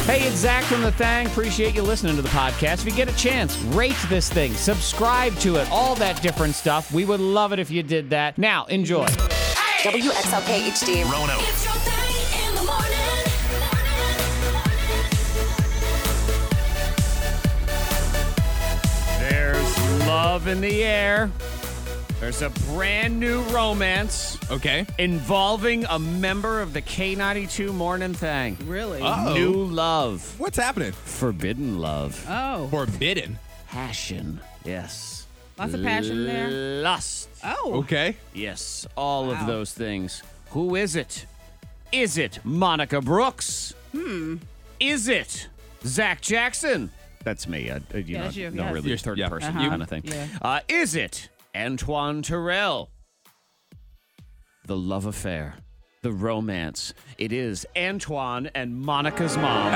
Hey, it's Zach from The Thang. Appreciate you listening to the podcast. If you get a chance, rate this thing, subscribe to it, all that different stuff. We would love it if you did that. Now, enjoy. WXLK HD. Rono. It's your thing in the morning. There's love in the air. There's a brand new romance Okay. involving a member of the K92 Morning Thang. Really? Uh-oh. New love. What's happening? Forbidden love. Oh, Forbidden. Passion. Yes. lots of passion there. Lust. Oh, Okay. Yes, all of Wow. those things. Who is it? Is it Monica Brooks? Is it Zach Jackson? That's me. that's you, no yes. really You're- third yeah. person Uh-huh. kind of thing. Yeah. Is it Antoine Terrell? The love affair, the romance. It is Antoine and Monica's mom. oh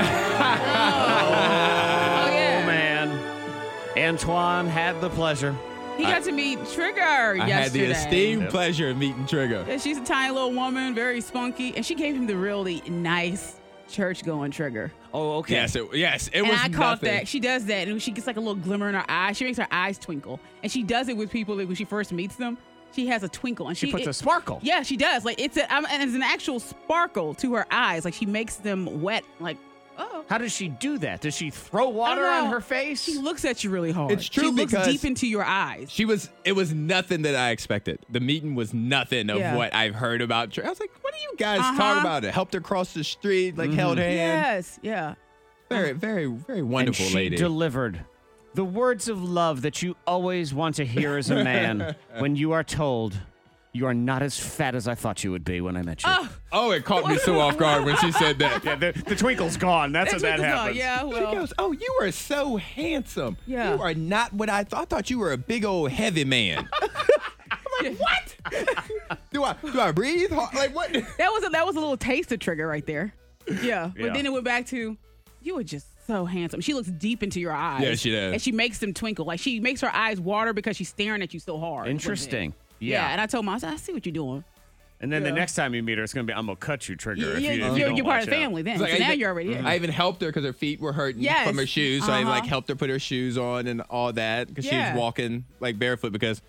yeah. Man, Antoine had the pleasure. He got to meet Trigger I yesterday. had the esteemed Yep. pleasure of meeting Trigger. Yeah, she's a tiny little woman, very spunky, and she gave him the really nice church-going Trigger. Oh, okay. Yes, it And was I caught nothing. that. She does that, and she gets like a little glimmer in her eye. She makes her eyes twinkle, and she does it with people that when she first meets them. She has a twinkle, and She puts a sparkle. Yeah, she does. Like and it's an actual sparkle to her eyes. Like she makes them wet. Like oh. How does she do that? Does she throw water I don't on know. her face? She looks at you really hard. It's true She looks because- deep into your eyes. It was nothing that I expected. The meeting was nothing of Yeah. what I've heard about Trigger. I was like, what are you guys Uh-huh. talking about? It helped her cross the street, like held hand. Yes, yeah. Very, very, very wonderful and she lady. delivered the words of love that you always want to hear as a man when you are told you are not as fat as I thought you would be when I met you. Oh, it caught me so off guard when she said that. Yeah, the twinkle's gone. That's when that Twinkle's happens. on. Yeah, She well. goes, oh, you are so handsome. Yeah. You are not what I thought. I thought you were a big old heavy man. I'm like, what? do I breathe hard? Like, what? That was a little taste of Trigger right there. Yeah. Yeah. But then it went back to, you were just so handsome. She looks deep into your eyes. Yeah, she does. And she makes them twinkle. Like she makes her eyes water because she's staring at you so hard. Interesting. Yeah. Yeah. And I told mom, I said, I see what you're doing. And then the Yeah. next time you meet her, it's going to be, I'm going to cut you, Trigger. if Yeah, you you're don't part watch of the out. family then. It's like, So I now even- you're already in. I even helped her because her feet were hurting Yes. from her shoes. So I Uh-huh. like helped her put her shoes on and all that because she Yeah. was walking like barefoot because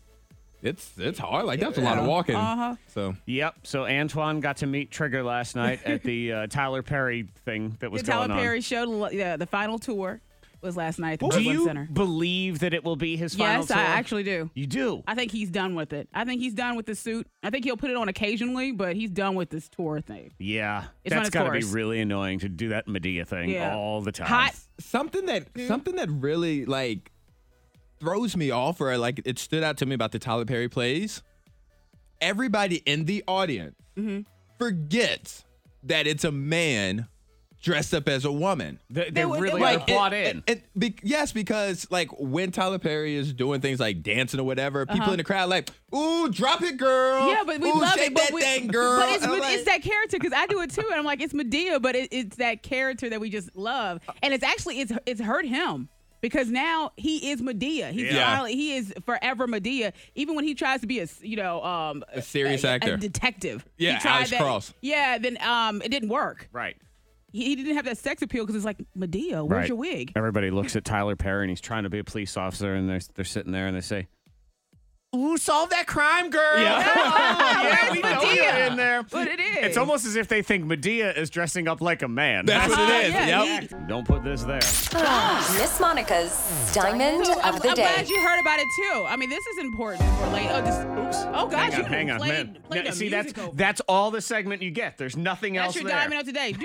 it's hard. Like that's a lot of walking. Uh-huh. So Yep. So Antoine got to meet Trigger last night at the Tyler Perry thing that was The Tyler going on. Perry show, the final tour was last night at the Do Brooklyn you Center. believe that it will be his final Yes, tour? I actually do. You do? I think he's done with it. I think he's done with the suit. I think he'll put it on occasionally, but he's done with this tour thing. Yeah. It's run That's its got to be course. really annoying to do that Medea thing Yeah. all the time. Hot. something that really like throws me off, or like it stood out to me about the Tyler Perry plays. Everybody in the audience forgets that it's a man dressed up as a woman. They would- really like, are bought in. Yes, because like when Tyler Perry is doing things like dancing or whatever, people in the crowd like, "Ooh, drop it, girl!" Yeah, but we Ooh, love shake it. that thing, girl. But it's, And I'm like, it's that character because I do it too, and I'm like, it's Medea, but it's that character that we just love, and it's actually it's hurt him. Because now he is Medea. He's Yeah. finally, he is forever Medea. Even when he tries to be a serious actor. a detective. Yeah, he tried Alex that. Cross. Yeah, then it didn't work. Right. He didn't have that sex appeal because it's like Medea. Where's Right. your wig? Everybody looks at Tyler Perry and he's trying to be a police officer, and they're sitting there and they say, "Ooh, solve that crime, girl!" Where's we know Medea? you're in there. But it is. It's almost as if they think Medea is dressing up like a man. That's what it is. Yeah, Yep. Don't put this there. Miss Monica's Diamond I'm of the Day. glad you heard about it too. I mean, this is important for late. Oh gosh, Hang on, man. Played Now, a see, music over. that's all the segment you get. There's nothing else That's your there. diamond of today.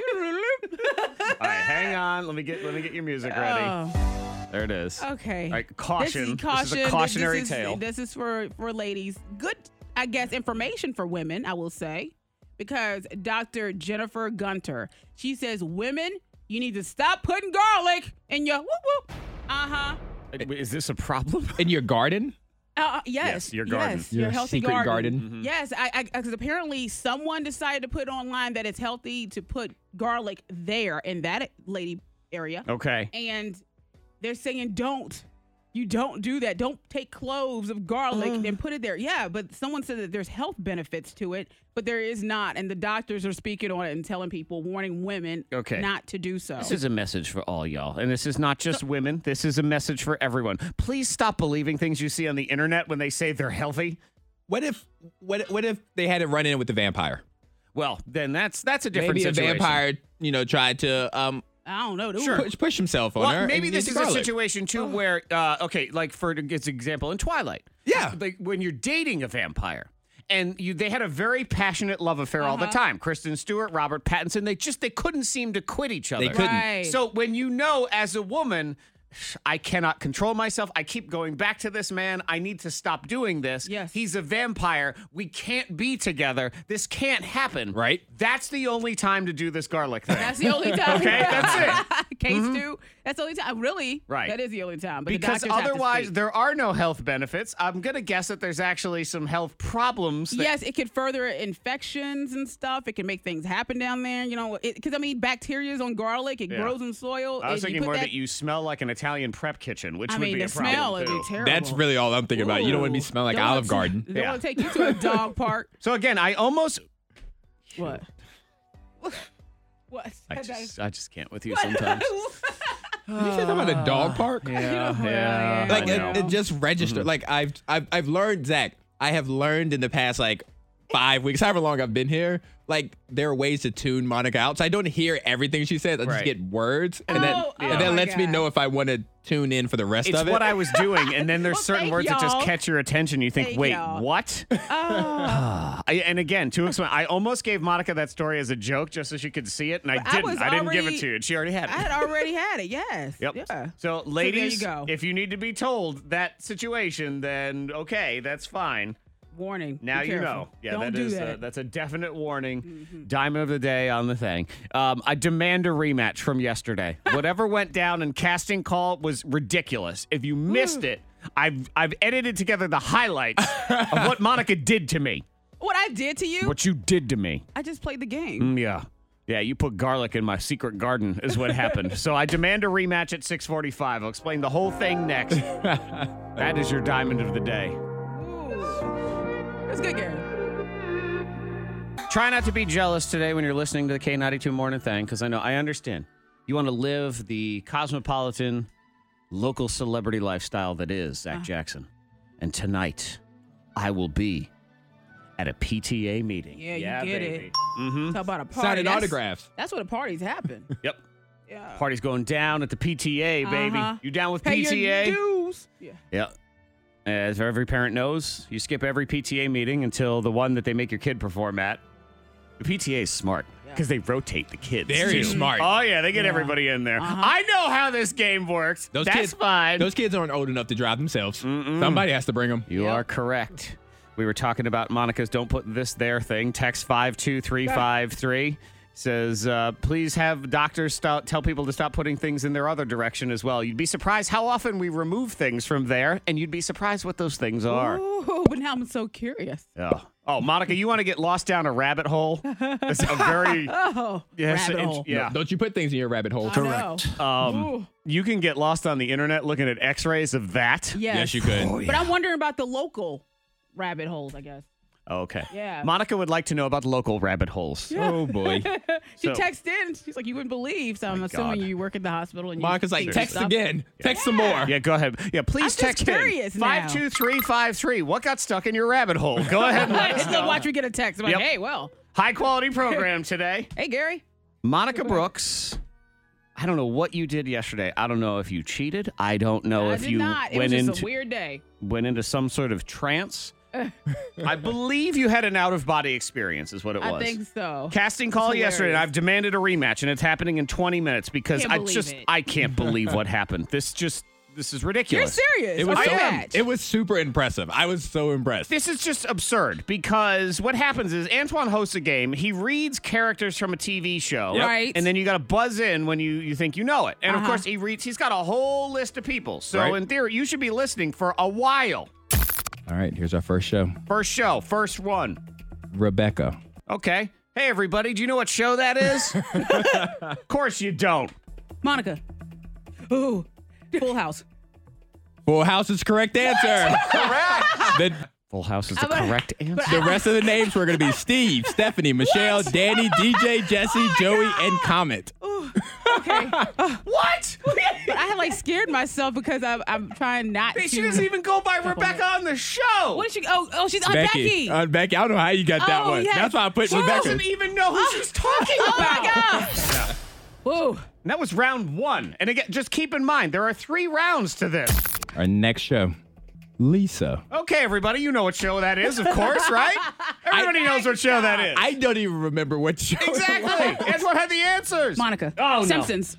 All right, hang on. Let me get your music ready. Oh, There it is. okay. All right, caution. This is This is a cautionary This tale. This is for ladies. Good, I guess, information for women, I will say, because Dr. Jennifer Gunter, she says, women, you need to stop putting garlic in your whoop whoop. Uh-huh. Is this a problem? in your garden. Yes, your garden. Yes, your healthy secret garden. garden. Yes, because apparently someone decided to put online that it's healthy to put garlic there in that lady area. Okay. And they're saying don't You don't do that. Don't take cloves of garlic and put it there. Yeah, but someone said that there's health benefits to it, but there is not. And the doctors are speaking on it and telling people, warning women not to do so. This is a message for all y'all. And this is not just women. This is a message for everyone. Please stop believing things you see on the internet when they say they're healthy. What if they had it run in with the vampire? Well, then that's a different Maybe situation. a vampire, tried to I don't know. Sure. push himself on her. Maybe and this get is the a garlic. situation too where, like for example, in Twilight, Yeah. like when you're dating a vampire, and they had a very passionate love affair all the time. Kristen Stewart, Robert Pattinson, they couldn't seem to quit each other. They couldn't. Right. So when as a woman, I cannot control myself. I keep going back to this man. I need to stop doing this. Yes. He's a vampire. We can't be together. This can't happen. Right. That's the only time to do this garlic thing. That's the only time. Okay, that's it. Case two. That's the only time. Really? Right. That is the only time. But Because the doctors have to otherwise, speak. there are no health benefits. I'm going to guess that there's actually some health problems. Yes, it could further infections and stuff. It can make things happen down there. Because bacteria is on garlic. It Yeah. grows in soil. I was and thinking you put more that you smell like an Italian prep kitchen, which would be the a problem smell would too. be terrible. That's really all I'm thinking about. You don't want to be smelling like Don't Olive wanna Garden. Don't want to take you to a dog park. So again, I almost, What? What? I just can't with you sometimes. You said something about a dog park? Yeah. Like I know. it just registered. Like I've learned, Zach. I have learned in the past 5 weeks, however long I've been here. Like there are ways to tune Monica out, so I don't hear everything she says. I just Right. get words, and Oh, that oh and that my lets me God. know if I want to tune in for the rest It's of it. what I was doing, and then there's Well, certain thank words that just y'all. catch your attention. You think, Thank wait, y'all. what? And again, to explain, I almost gave Monica that story as a joke just so she could see it, and I But didn't. was I didn't give it already- to you, and she already had it. I had already had it. Yes. Yep. Yeah. So, ladies, there you go. if you need to be told that situation, then okay, that's fine. Warning. Now Be you careful. know. Yeah, Don't that do is that. that's a definite warning. Diamond of the day on the thing. I demand a rematch from yesterday. Whatever went down in casting call was ridiculous. If you missed it, I've edited together the highlights of what Monica did to me. What I did to you? What you did to me. I just played the game. Yeah. Yeah, you put garlic in my secret garden is what happened. So I demand a rematch at 6:45. I'll explain the whole thing next. That is your diamond of the day. It was a good game. Try not to be jealous today when you're listening to the K92 Morning Thing, because I understand. You want to live the cosmopolitan, local celebrity lifestyle that is Zach Jackson. And tonight, I will be at a PTA meeting. Yeah, you get baby. it. Mm-hmm. Talk about a party. Signing That's- autographs. That's where the parties happen. Yep. Yeah. Party's going down at the PTA, baby. Uh-huh. You down with Pay PTA? your dues. Yeah. Yep. As every parent knows, you skip every PTA meeting until the one that they make your kid perform at. The PTA is smart because they rotate the kids. Very too. smart. Oh, yeah, they get Yeah. everybody in there. Uh-huh. I know how this game works. Those That's kids, fine. Those kids aren't old enough to drive themselves. Somebody has to bring them. You Yep. are correct. We were talking about Monica's "Don't Put This There" thing. Text 52353 says, please have doctors tell people to stop putting things in their other direction as well. You'd be surprised how often we remove things from there, and you'd be surprised what those things are. Ooh, but now I'm so curious. Oh, Monica, you want to get lost down a rabbit hole? That's a very Oh, rabbit hole. Yeah. Don't you put things in your rabbit hole. I know. Ooh. You can get lost on the internet looking at X-rays of that. Yes. Yes, you could. But I'm wondering about the local rabbit holes, I guess. Okay. Yeah. Monica would like to know about local rabbit holes. Oh, boy. She So- texted in. She's like, you wouldn't believe. So I'm My assuming God. you work at the hospital. And Monica's you like, see text stuff. again. Text some more. Yeah, go ahead. Yeah, please I'm just text curious in. now. 52353. What got stuck in your rabbit hole? Go ahead and let us Just to know. watch me get a text. I'm like, Yep. hey, well, High quality program today. hey, Gary. Monica Brooks. I don't know what you did yesterday. I don't know if you cheated. I don't know I if did you not. It went was just into a weird day. some sort of trance. I believe you had an out-of-body experience is what it was. I think so. Casting call It's yesterday, and hilarious. I've demanded a rematch, and it's happening in 20 minutes because Can't believe it. I can't believe what happened. This is You're ridiculous. serious. It was A so, rematch. it was super impressive. I was so impressed. This is just absurd because what happens is Antoine hosts a game. He reads characters from a TV show. Yep. Right. And then you got to buzz in when you think you know it. And of Uh-huh. course, he's got a whole list of people. So Right. in theory, you should be listening for a while. All right, here's our first show. First show, first one. Rebecca. Okay. Hey, everybody, do you know what show that is? Of course you don't. Monica. Ooh. Full House. Full House is the correct answer. Correct. Full House is the correct answer. The rest of the names were going to be Steve, Stephanie, Michelle, Danny, DJ, Jesse, Joey, and Comet. Okay. What? But I had like scared myself because I'm trying not to. She doesn't even go by Rebecca on the show. What is she? Oh, she's on Becky. Becky. I don't know how you got that one. Yes. That's why I put She Rebecca. doesn't even know who she's talking Oh about. my God. Whoa. And that was round 1. And again, just keep in mind, there are 3 rounds to this. Our next show, Lisa. Okay, everybody, you know what show that is, of course, right? Everybody knows what show that is. I don't even remember what show. Exactly. Edward had the answers. Monica. Oh, no. Simpsons.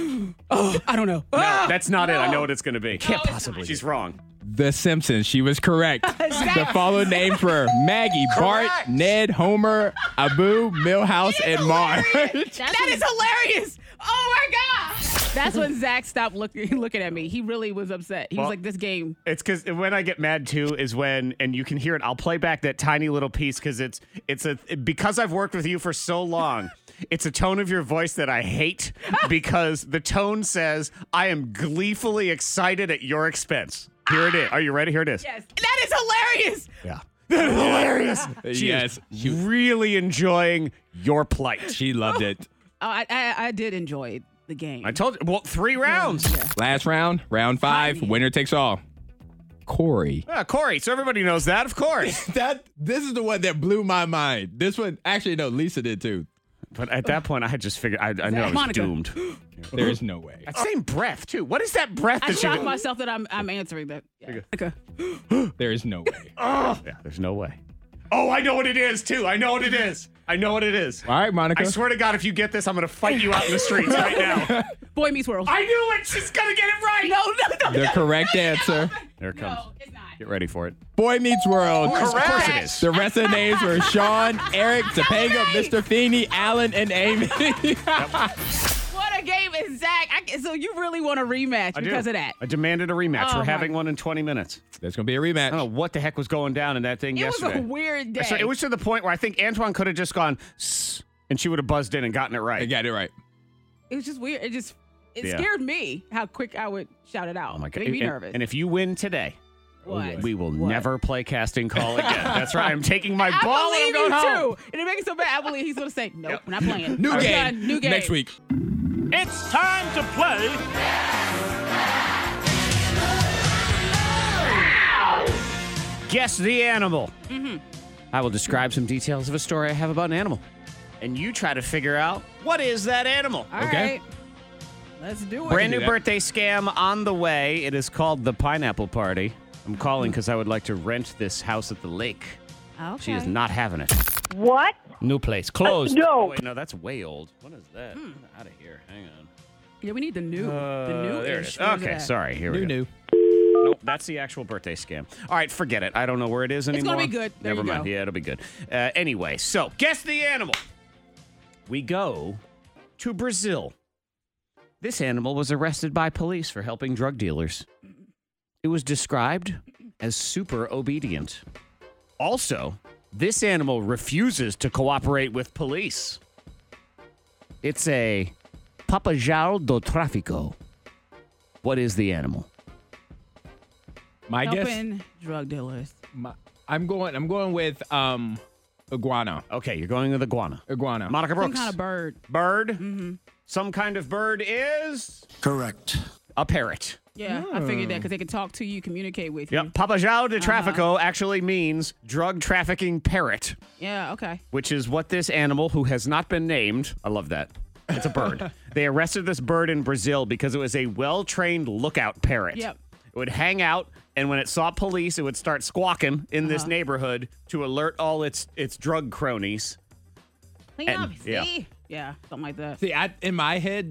Oh, I don't know. No, that's not it. I know what it's going to be. Can't possibly. She's wrong. The Simpsons. She was correct. The following names were Maggie, Bart, Ned, Homer, Abu, Milhouse, and Marge. That is hilarious. Oh my God. That's when Zach stopped looking at me. He really was upset. He was like, this game. It's because when I get mad too is when, and you can hear it. I'll play back that tiny little piece because because I've worked with you for so long. It's a tone of your voice that I hate because the tone says, I am gleefully excited at your expense. Here it is. Are you ready? Here it is. Yes. That is hilarious. Yeah. That is hilarious. Yes. She is really enjoying your plight. She loved it. Oh, I did enjoy the game. I told you. Well, 3 rounds. Yeah. Last round, round 5, winner takes all. Corey. Yeah, Corey. So everybody knows that, of course. This is the one that blew my mind. This one, actually, no, Lisa did too. But at that point, I had just figured, I knew I was Monica. doomed. There is no way. That same breath, too. What is that breath I that she shocked did? myself that I'm answering that. Yeah. Okay. There is no way. Yeah, there's no way. Oh, I know what it is, too. I know what it is. All right, Monica. I swear to God, if you get this, I'm going to fight you out in the streets right now. Boy Meets World. I knew it. She's going to get it right. No. The correct answer. There it comes. No, it's not. Get ready for it. Boy Meets World. Of course it is. The rest of the names were Sean, Eric, Topanga, Mr. Feeney, Alan, and Amy. What a game is Zach. So you really want a rematch because of that? I demanded a rematch. Oh, We're my- having one in 20 minutes. There's going to be a I don't rematch. know what the heck was going down in that thing It yesterday. was a weird day. So it was to the point where I think Antoine could have just gone, "Sss," and she would have buzzed in and gotten it I right. got it right. It was just weird. It Yeah. scared me how quick I would shout it out. Oh my God. Made me And- nervous. And if you win today, What? we will What? never play casting call again. That's right. I'm taking my I ball and I'm believe going you home. too. And it makes me so bad. I believe he's going to say, nope, Yep. we're not playing. New We're game. done. New game. Next week. It's time to play. Guess the animal. I will describe some details of a story I have about an animal. And you try to figure out what is that animal. All Okay. right. Let's do it. Brand do new that. birthday scam on the way. It is called the Pineapple Party. I'm calling because I would like to rent this house at the lake. Okay. She is not having it. What? New place. Closed. no. Oh, wait, no, that's way old. What is that? Get out of here. Hang on. Yeah, we need the new. the new. There it is. Okay, sorry. Here we go. New. Nope, that's the actual birthday scam. All right, forget it. I don't know where it is anymore. gonna be good. There Never you mind. go. Yeah, it'll be good. Anyway, so guess the animal. We go to Brazil. This animal was arrested by police for helping drug dealers. It was described as super obedient. Also, this animal refuses to cooperate with police. It's a papagaio do tráfico. What is the animal? My guess. Helping drug dealers. I'm going with iguana. Okay, you're going with iguana. Iguana. Monica Some Brooks. kind of bird. Bird. Mm-hmm. Some kind of bird is Correct. a parrot. Yeah, I figured that because they can talk to you, communicate with you. Yep. Papagaio de Trafico actually means drug trafficking parrot, Yeah, okay. which is what this animal, who has not been named, I love that. It's a bird. They arrested this bird in Brazil because it was a well-trained lookout parrot. Yep. It would hang out, and when it saw police, it would start squawking in this neighborhood to alert all its drug cronies. Clean And- up, yeah. see? Yeah, something like that. See, in my head,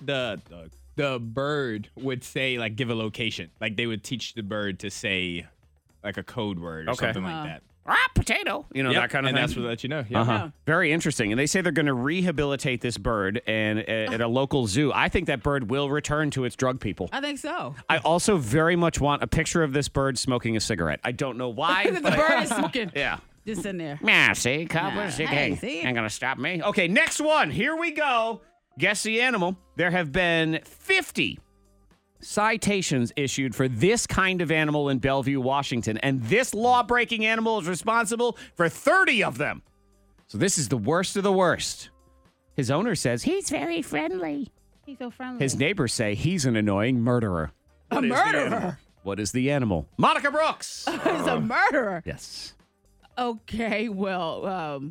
the bird would say, like, give a location. Like, they would teach the bird to say, like, a code word or Okay. something like that. Potato. You know, Yep, that kind of and thing. that's what let you know. Yeah. Uh-huh. Yeah. Very interesting. And they say they're going to rehabilitate this bird and at a local zoo. I think that bird will return to its drug people. I think so. I also very much want a picture of this bird smoking a cigarette. I don't know why. the but- bird is smoking. Yeah. Just in there. Yeah, see, cobblers, Nah, you hey, ain't see? ain't gonna stop me. Okay, next one. Here we go. Guess the animal. There have been 50 citations issued for this kind of animal in Bellevue, Washington. And this law-breaking animal is responsible for 30 of them. So this is the worst of the worst. His owner says he's very friendly. He's so friendly. His neighbors say he's an annoying murderer. A murderer? What is the animal? Monica Brooks. He's a murderer. Yes. Okay, well,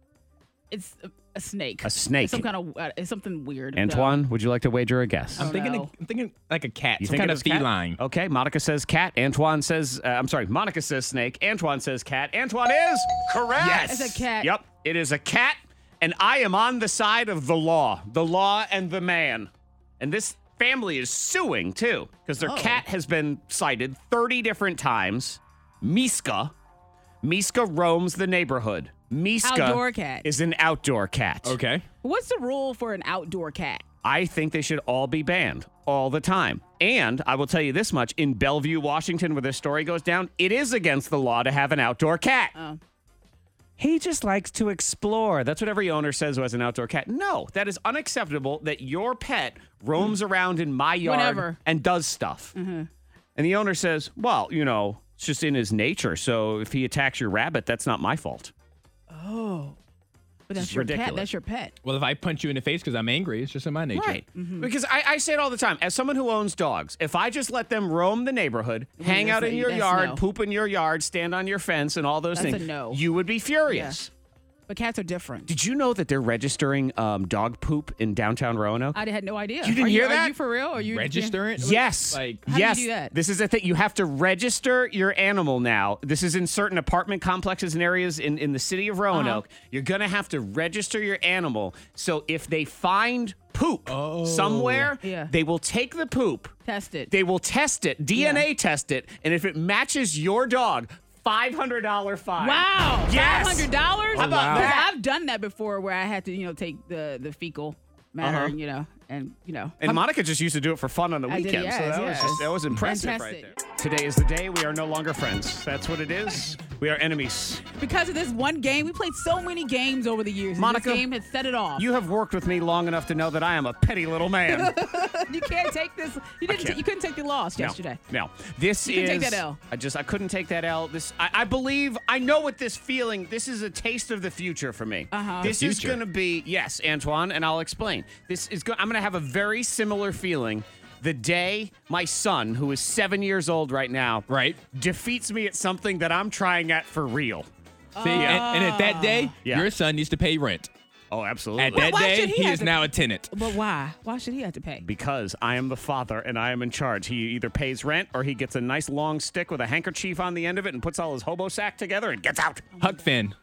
it's a snake. A snake. It's some kind of it's something weird. Antoine, would you like to wager a guess? I'm thinking know. like a cat. You some think kind it of is cat? feline. Okay, Monica says cat. Antoine says, Monica says snake. Antoine says cat. Antoine is correct. Yes. It's a cat. Yep, it is a cat, and I am on the side of the law and the man. And this family is suing, too, because their cat has been cited 30 different times. Miska roams the neighborhood. Miska Outdoor cat. is an outdoor cat. Okay. What's the rule for an outdoor cat? I think they should all be banned all the time. And I will tell you this much, in Bellevue, Washington, where this story goes down, it is against the law to have an outdoor cat. Oh. He just likes to explore. That's what every owner says who has an outdoor cat. No, that is unacceptable that your pet roams around in my yard Whenever. and does stuff. And the owner says, well, it's just in his nature. So if he attacks your rabbit, that's not my fault. Oh. But that's It's your pet. ridiculous. That's your pet. Well, if I punch you in the face because I'm angry, it's just in my nature. Right. Because I say it all the time. As someone who owns dogs, if I just let them roam the neighborhood, hang out in your that's yard, no. poop in your yard, stand on your fence, and all those That's a things, no. you would be furious. But cats are different. Did you know that they're registering dog poop in downtown Roanoke? I had no idea. You didn't hear Are that? you for real? Are you Register it? Yes. Like, How do you yes. do that? This is a thing. You have to register your animal now. This is in certain apartment complexes and areas in the city of Roanoke. You're going to have to register your animal. So if they find poop somewhere, Yeah. they will take the poop. Test it. They will test it, DNA test it, and if it matches your dog, $500 fine. Wow. Yes. $500? How about that? I've done that before where I had to, take the fecal matter, and And Monica just used to do it for fun on the I did, weekend, so yes, that yes. that was impressive And right test there. Today is the day we are no longer friends. That's what it is. We are enemies. because of this one game, we played so many games over the years. and Monica, this game has set it off. You have worked with me long enough to know that I am a petty little man. You can't take this. You didn't. can't. You couldn't take the loss yesterday. No. This You is. couldn't take that L. I couldn't take that L. I believe. I know what this feeling. This is a taste of the future for me. This is future. going to be yes, Antoine, and I'll explain. I'm going to have a very similar feeling the day my son, who is 7 years old right now, Right. defeats me at something that I'm trying at for real. See, and at that day, Yeah. your son needs to pay rent. Oh, absolutely. At that why day, should he he have is to- now a tenant. But why? Why should he have to pay? Because I am the father and I am in charge. He either pays rent or he gets a nice long stick with a handkerchief on the end of it and puts all his hobo sack together and gets out. Huck Finn.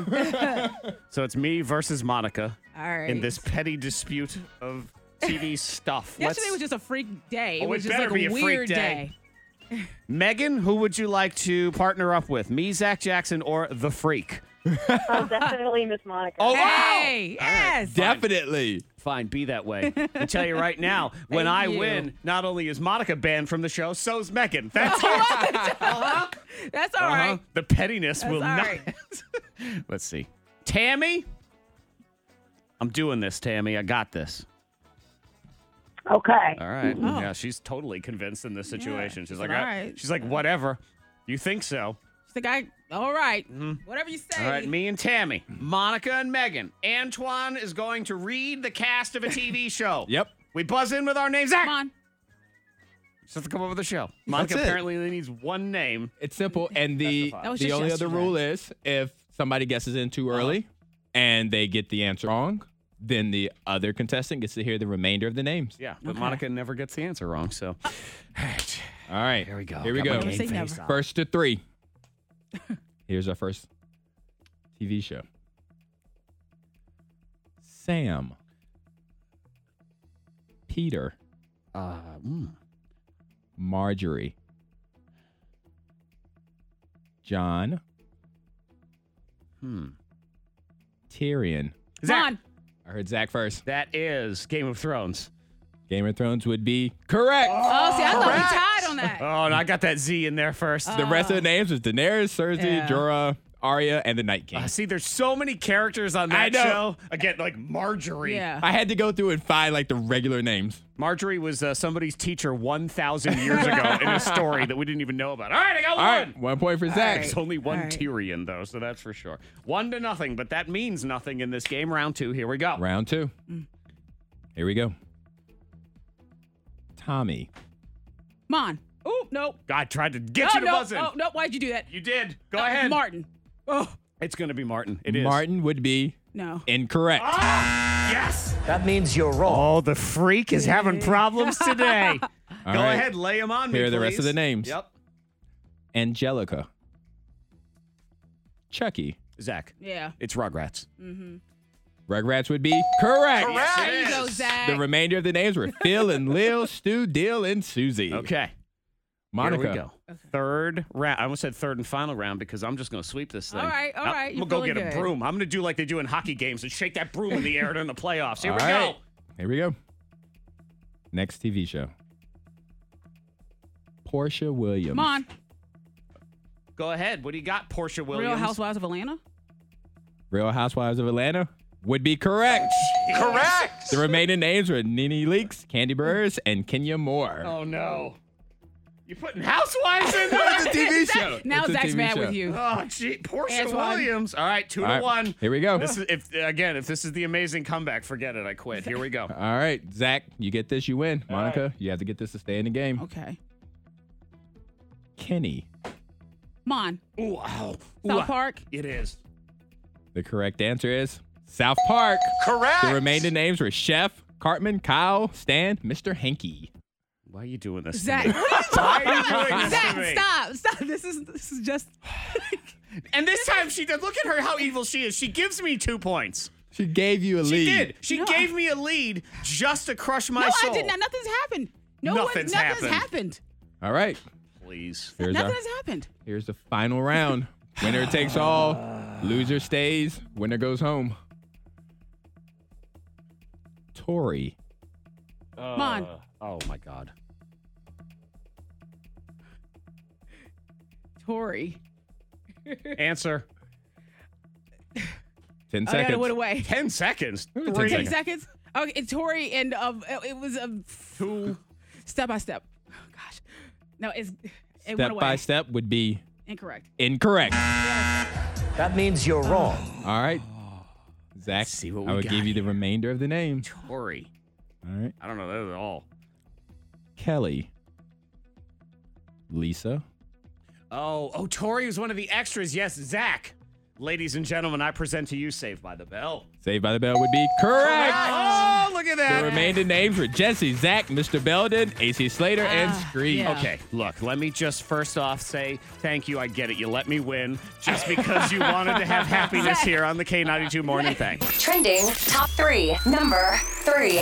So it's me versus Monica All right. in this petty dispute of TV stuff. Yesterday was just a freak day. It Oh, was it just better like be a a freak weird day. day. Megan, who would you like to partner up with? Me, Zach Jackson, or The Freak? Oh, definitely Miss Monica. Oh, Hey, yes. Definitely. Fine, be that way. I tell you right now, when I Thank you. win, not only is Monica banned from the show, so's Megan. That's it. That's all right. The pettiness will all not. right. Let's see. Tammy? I'm doing this, Tammy. I got this. Okay. All right. Oh. Yeah, she's totally convinced in this situation. She's like, all right. she's like, whatever. You think so? The guy. All right. Whatever you say. Mm-hmm. All right, me and Tammy, Monica and Megan. Antoine is going to read the cast of a TV show. Yep. We buzz in with our names. Zach. Come on. Just have to come up with a show. Monica That's it. apparently only needs one name. It's simple. And the That was the just only other yesterday. rule is if somebody guesses in too early and they get the answer wrong, then the other contestant gets to hear the remainder of the names. Yeah, but Okay. Monica never gets the answer wrong. So, All right. here we go. Here we Got my go. game Say face never. on. First to three. Here's our first TV show. Sam. Peter. Marjorie. John. Tyrion. Come Zach. on. I heard Zach first. That is Game of Thrones. Game of Thrones would be correct. Oh, see, I thought we Correct. tied on that. Oh, and I got that Z in there first. The rest of the names was Daenerys, Cersei, Yeah. Jorah, Arya, and the Night King. See, there's so many characters on I that know. show. Again, like Marjorie. Yeah. I had to go through and find like the regular names. Marjorie was somebody's teacher 1,000 years ago in a story that we didn't even know about. All right, I got All one. right, 1 point for Zach. There's only one All right. Tyrion, though, so that's for sure. 1-0, but that means nothing in this game. Round 2, here we go. Round 2. Here we go. Tommy. Come on. Oh, nope. God tried to get you to buzz in. Oh, no. Why'd you do that? You did. Go ahead. Martin. Oh, It's going to be Martin. It is. Martin would be no. incorrect. Yes. That means you're wrong. Oh, the freak is having problems today. All Go right. ahead, lay them on me, Here are the rest please. of the names. Yep. Angelica. Chucky. Zach, Yeah. it's Rugrats. Rugrats would be correct. There you go, Zach. The remainder of the names were Phil and Lil, Stu, Dill, and Susie. Okay. Monica. Here we go. Third round. I almost said third and final round because I'm just going to sweep this thing. All right, all right. I'm You're going to go feeling get a good. broom. I'm going to do like they do in hockey games and shake that broom in the air during the playoffs. Here All we right. go. Here we go. Next TV show. Portia Williams. Come on. Go ahead. What do you got, Portia Williams? Real Housewives of Atlanta? Real Housewives of Atlanta would be correct. Correct. The remaining names were Nene Leakes, Candy Burrs, and Kenya Moore. Oh, no. You putting housewives in there? It's a TV show. Now It's a Zach's TV mad show. with you. Oh, gee. Portia Antoine. Williams. All right, 2 All to right, 1. Here we go. This is if this is the amazing comeback, forget it. I quit. Here we go. All right, Zach, you get this, you win. Monica, you have to get this to stay in the game. Okay. Kenny. Come on. Ooh, ow. Ooh, South Park? It is. The correct answer is South Park. Correct. The remaining names were Chef, Cartman, Kyle, Stan, Mr. Hanky. Why are you doing this? to Zach. me? Why are you doing this to Zach, me? stop. This is just. And this time she did. Look at her, how evil she is. She gives me 2 points. She gave you a She lead. did. She No, gave me a lead just to crush my No, soul. I did not. Nothing's happened. Nothing's happened. happened. All right, Please. here's Nothing our, has happened. here's the final round. Winner takes all. Loser stays. Winner goes home. Tori. Come on. Oh my God. Tori. Answer. 10 I gotta seconds. went away. 10 seconds. 10 3, 10 seconds. Okay, it's Tori and it was 2. step by step. Oh, gosh. No, it went Step away. by step would be Incorrect. incorrect. That means you're wrong. All right. Zach, see what I we will got give you the here. remainder of the name. Tori. All right. I don't know that at all. Kelly. Lisa. Oh, Tori was one of the extras. Yes, Zach. Ladies and gentlemen, I present to you Saved by the Bell. Saved by the Bell would be correct. Oh, look at that. The remaining names were Jesse, Zach, Mr. Belden, AC Slater, and Screed. yeah. Okay, look, let me just first off say thank you. I get it. You let me win just because you wanted to have happiness here on the K92 Morning Thing. Trending top 3. Number 3.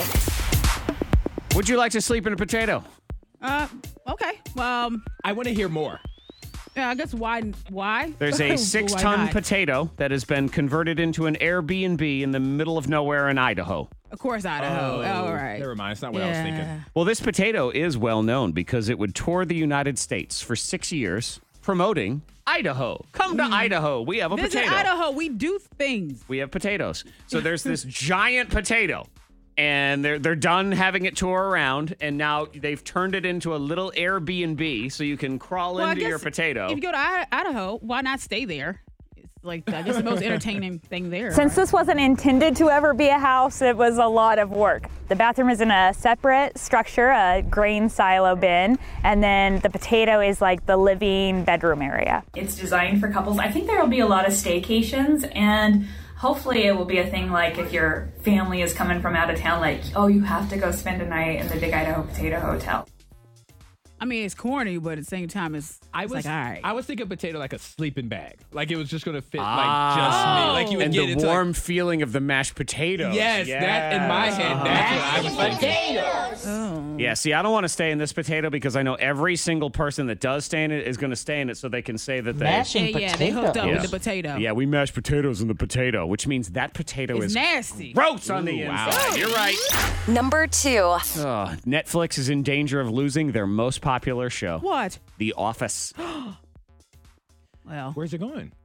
Would you like to sleep in a potato? Okay. I want to hear more. Yeah, I guess why? There's a Why 6-ton not? potato that has been converted into an Airbnb in the middle of nowhere in Idaho. Of course, Idaho. All right. Never mind. It's not what I was thinking. Well, this potato is well known because it would tour the United States for 6 years promoting Idaho. Come to Idaho. We have a Visit potato. Idaho. We do things. We have potatoes. So there's this giant potato, and they're done having it tour around, and now they've turned it into a little Airbnb so you can crawl Well, I into your guess potato. If you go to Idaho, why not stay there? It's like, I guess, the most entertaining thing there. Since this wasn't intended to ever be a house, it was a lot of work. The bathroom is in a separate structure, a grain silo bin, and then the potato is like the living bedroom area. It's designed for couples. I think there will be a lot of staycations, and hopefully it will be a thing like if your family is coming from out of town, like, oh, you have to go spend a night in the Big Idaho Potato Hotel. I mean, it's corny, but at the same time, it's like, all right. I was thinking potato like a sleeping bag. Like it was just going to fit like just me. Like you would and get the into warm feeling of the mashed potatoes. Yes, that in my head, that's what I was thinking. Yeah, see, I don't want to stay in this potato because I know every single person that does stay in it is going to stay in it so they can say that they... Yeah, they hooked up Yes. with the potato. Yeah, we mash potatoes in the potato, which means that potato It's is nasty. gross on the inside. You're right. Number 2. Netflix is in danger of losing their most popular show, What? The Office. Well, Where's it going?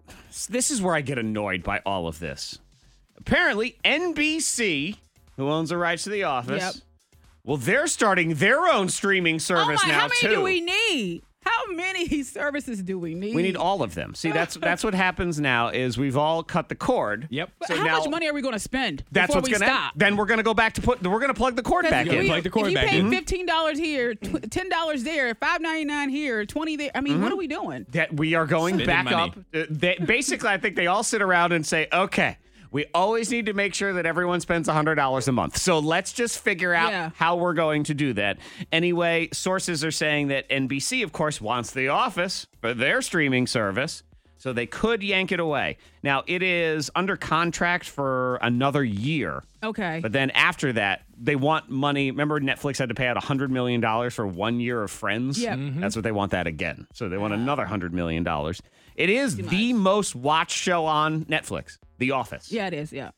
this is where I get annoyed by all of this. Apparently, NBC, who owns the rights to The Office, Yep. well, they're starting their own streaming service now, how too. many do we need? How many services do we need? We need all of them. See, that's what happens now is we've all cut the cord. Yep. But So how now, much money are we going to spend that's before what's we going to stop? Then we're going to go back to we're going to plug the cord back Yeah, in. plug the cord if you back pay in. $15 here, $10 there, $5.99 here, $20 there. I mean, what are we doing? That we are going Spending back money. up. Basically, I think they all sit around and say, okay, we always need to make sure that everyone spends $100 a month. So let's just figure out how we're going to do that. Anyway, sources are saying that NBC, of course, wants The Office for their streaming service. So they could yank it away. Now, it is under contract for another year. Okay. But then after that, they want money. Remember, Netflix had to pay out $100 million for 1 year of Friends? Yeah. That's what they want that again. So they want another $100 million. It is the most watched show on Netflix, The Office. Yeah, it is. Yeah.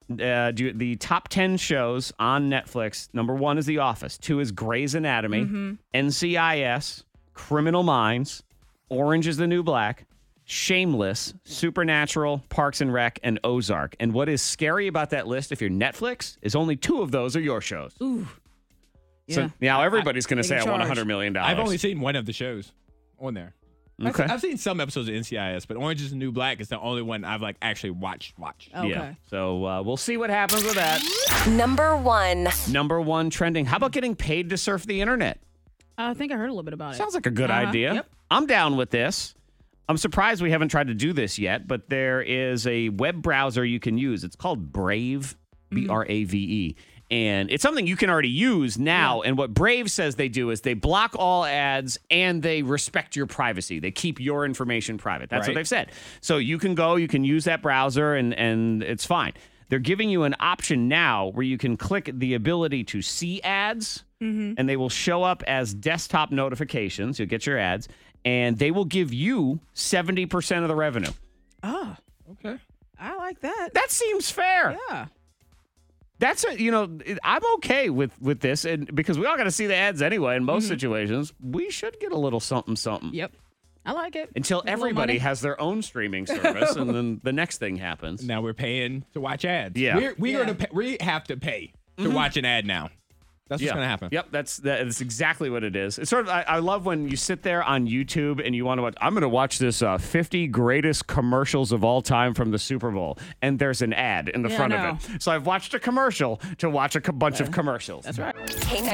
The top 10 shows on Netflix, number 1 is The Office. 2 is Grey's Anatomy, NCIS, Criminal Minds, Orange is the New Black, Shameless, Supernatural, Parks and Rec, and Ozark. And what is scary about that list, if you're Netflix, is only 2 of those are your shows. Ooh. So Yeah. now everybody's going to say, Take I want charge. $100 million. I've only seen one of the shows on there. Okay. I've seen some episodes of NCIS, but Orange is the New Black is the only one I've actually watched. Okay. Yeah. So we'll see what happens with that. Number 1. Number 1 trending. How about getting paid to surf the internet? I think I heard a little bit about it. Sounds like a good idea. Yep. I'm down with this. I'm surprised we haven't tried to do this yet, but there is a web browser you can use. It's called Brave, Brave. And it's something you can already use now. And what Brave says they do is they block all ads and they respect your privacy. They keep your information private. That's what Right. they've said. So you can go, you can use that browser, and it's fine. They're giving you an option now where you can click the ability to see ads, and they will show up as desktop notifications. You'll get your ads, and they will give you 70% of the revenue. Oh, Okay. I like that. That seems fair. Yeah. That's I'm okay with this, and because we all got to see the ads anyway. In most situations, we should get a little something. Yep. I like it. Until Make a little everybody money. has their own streaming service, and then the next thing happens. Now we're paying to watch ads. Yeah. We have to pay to watch an ad now. That's what's going to happen. Yep, that's exactly what it is. It's sort of I love when you sit there on YouTube and you want to watch. I'm going to watch this 50 greatest commercials of all time from the Super Bowl, and there's an ad in the front I of it. So I've watched a commercial to watch a bunch of commercials. That's right.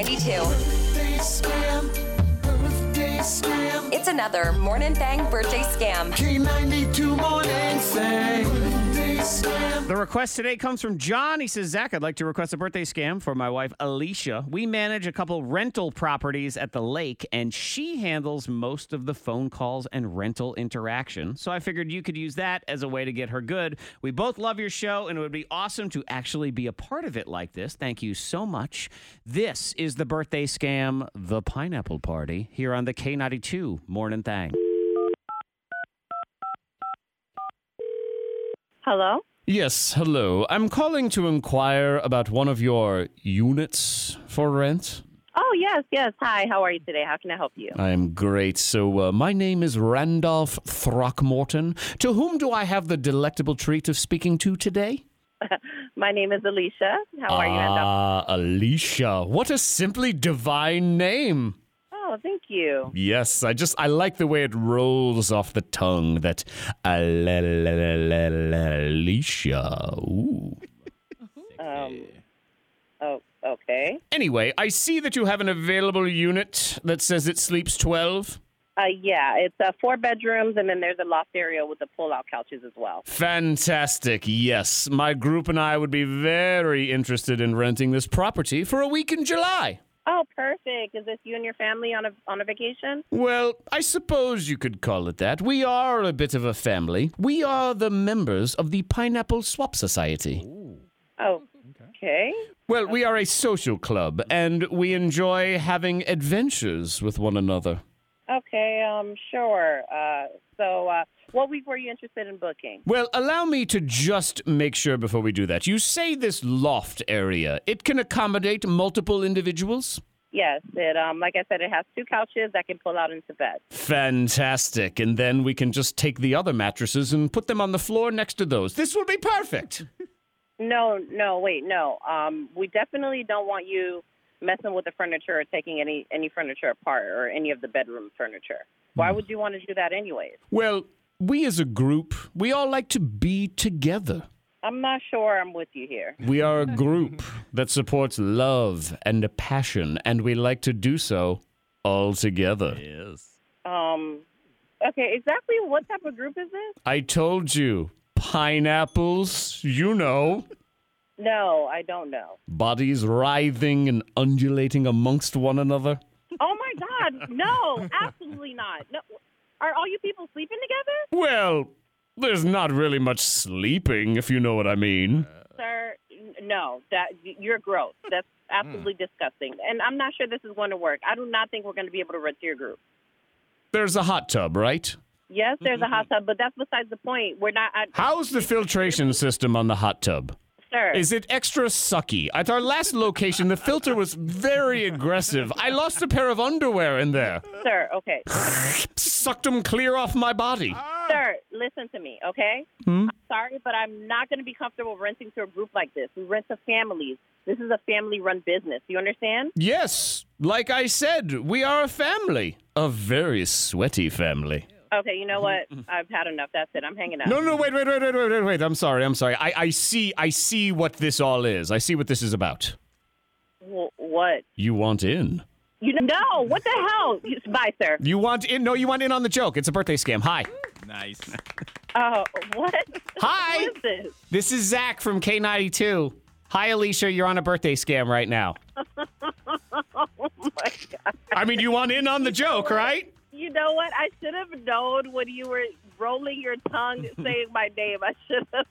K92. It's another Morning Thang birthday scam. The request today comes from John. He says, Zach, I'd like to request a birthday scam for my wife, Alicia. We manage a couple rental properties at the lake, and she handles most of the phone calls and rental interaction. So I figured you could use that as a way to get her good. We both love your show, and it would be awesome to actually be a part of it like this. Thank you so much. This is the birthday scam, The Pineapple Party, here on the K92 Morning Thang. Hello? Yes, hello. I'm calling to inquire about one of your units for rent. Oh, yes. Hi, how are you today? How can I help you? I am great. So, my name is Randolph Throckmorton. To whom do I have the delectable treat of speaking to today? My name is Alicia. How are you, Randolph? Alicia. What a simply divine name. Oh, thank you. Yes, I like the way it rolls off the tongue, that Alicia. Ooh. Oh, okay. Anyway, I see that you have an available unit that says it sleeps 12. Yeah, it's 4 bedrooms, and then there's a loft area with the pull-out couches as well. Fantastic. Yes, my group and I would be very interested in renting this property for a week in July. Oh, perfect. Is this you and your family on a vacation? Well, I suppose you could call it that. We are a bit of a family. We are the members of the Pineapple Swap Society. Oh, okay. Well, we are a social club, and we enjoy having adventures with one another. Okay, sure. So what week were you interested in booking? Well, allow me to just make sure before we do that. You say this loft area, it can accommodate multiple individuals? Yes, it like I said, it has 2 couches that can pull out into bed. Fantastic. And then we can just take the other mattresses and put them on the floor next to those. This will be perfect. No. We definitely don't want you messing with the furniture or taking any furniture apart or any of the bedroom furniture. Why would you want to do that anyways? Well, we as a group, we all like to be together. I'm not sure I'm with you here. We are a group that supports love and passion, and we like to do so all together. Yes. Okay, exactly what type of group is this? I told you, pineapples, you know. No, I don't know. Bodies writhing and undulating amongst one another. Oh my God, no, absolutely not. No, are all you people sleeping together? Well, there's not really much sleeping, if you know what I mean. Sir, no, you're gross. That's absolutely disgusting. And I'm not sure this is going to work. I do not think we're going to be able to rent your group. There's a hot tub, right? Yes, there's a hot tub, but that's besides the point. We're not. How's the filtration system on the hot tub? Sir. Is it extra sucky? At our last location, the filter was very aggressive. I lost a pair of underwear in there. Sir, okay. Sucked them clear off my body. Sir, listen to me, okay? I'm sorry, but I'm not going to be comfortable renting to a group like this. We rent to families. This is a family-run business. You understand? Yes. Like I said, we are a family. A very sweaty family. Okay, you know what? I've had enough. That's it. I'm hanging up. No, wait. I'm sorry. I see what this all is. I see what this is about. What? You want in. No, what the hell? Bye, sir. You want in? No, you want in on the joke. It's a birthday scam. Hi. Nice. What? Hi. What is this? This is Zach from K92. Hi, Alicia. You're on a birthday scam right now. Oh, my God. I mean, you want in on the joke, right? You know what? I should have known when you were rolling your tongue saying my name. I should have.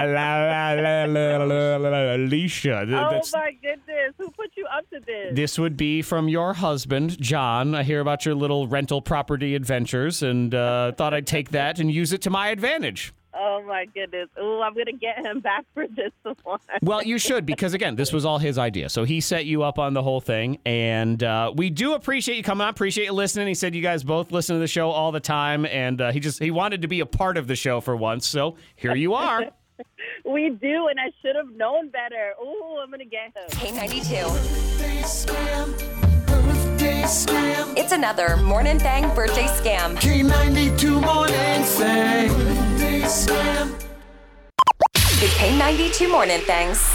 Alicia. Oh, my goodness. Who put you up to this? This would be from your husband, John. I hear about your little rental property adventures and thought I'd take that and use it to my advantage. Oh, my goodness. Ooh, I'm going to get him back for this one. Well, you should, because, again, this was all his idea. So he set you up on the whole thing, and we do appreciate you coming on, appreciate you listening. He said you guys both listen to the show all the time, and he wanted to be a part of the show for once, so here you are. We do, and I should have known better. Ooh, I'm going to get him. K92. It's another Morning Thang birthday scam. K92 Morning Thang. The K92 Morning Thangs.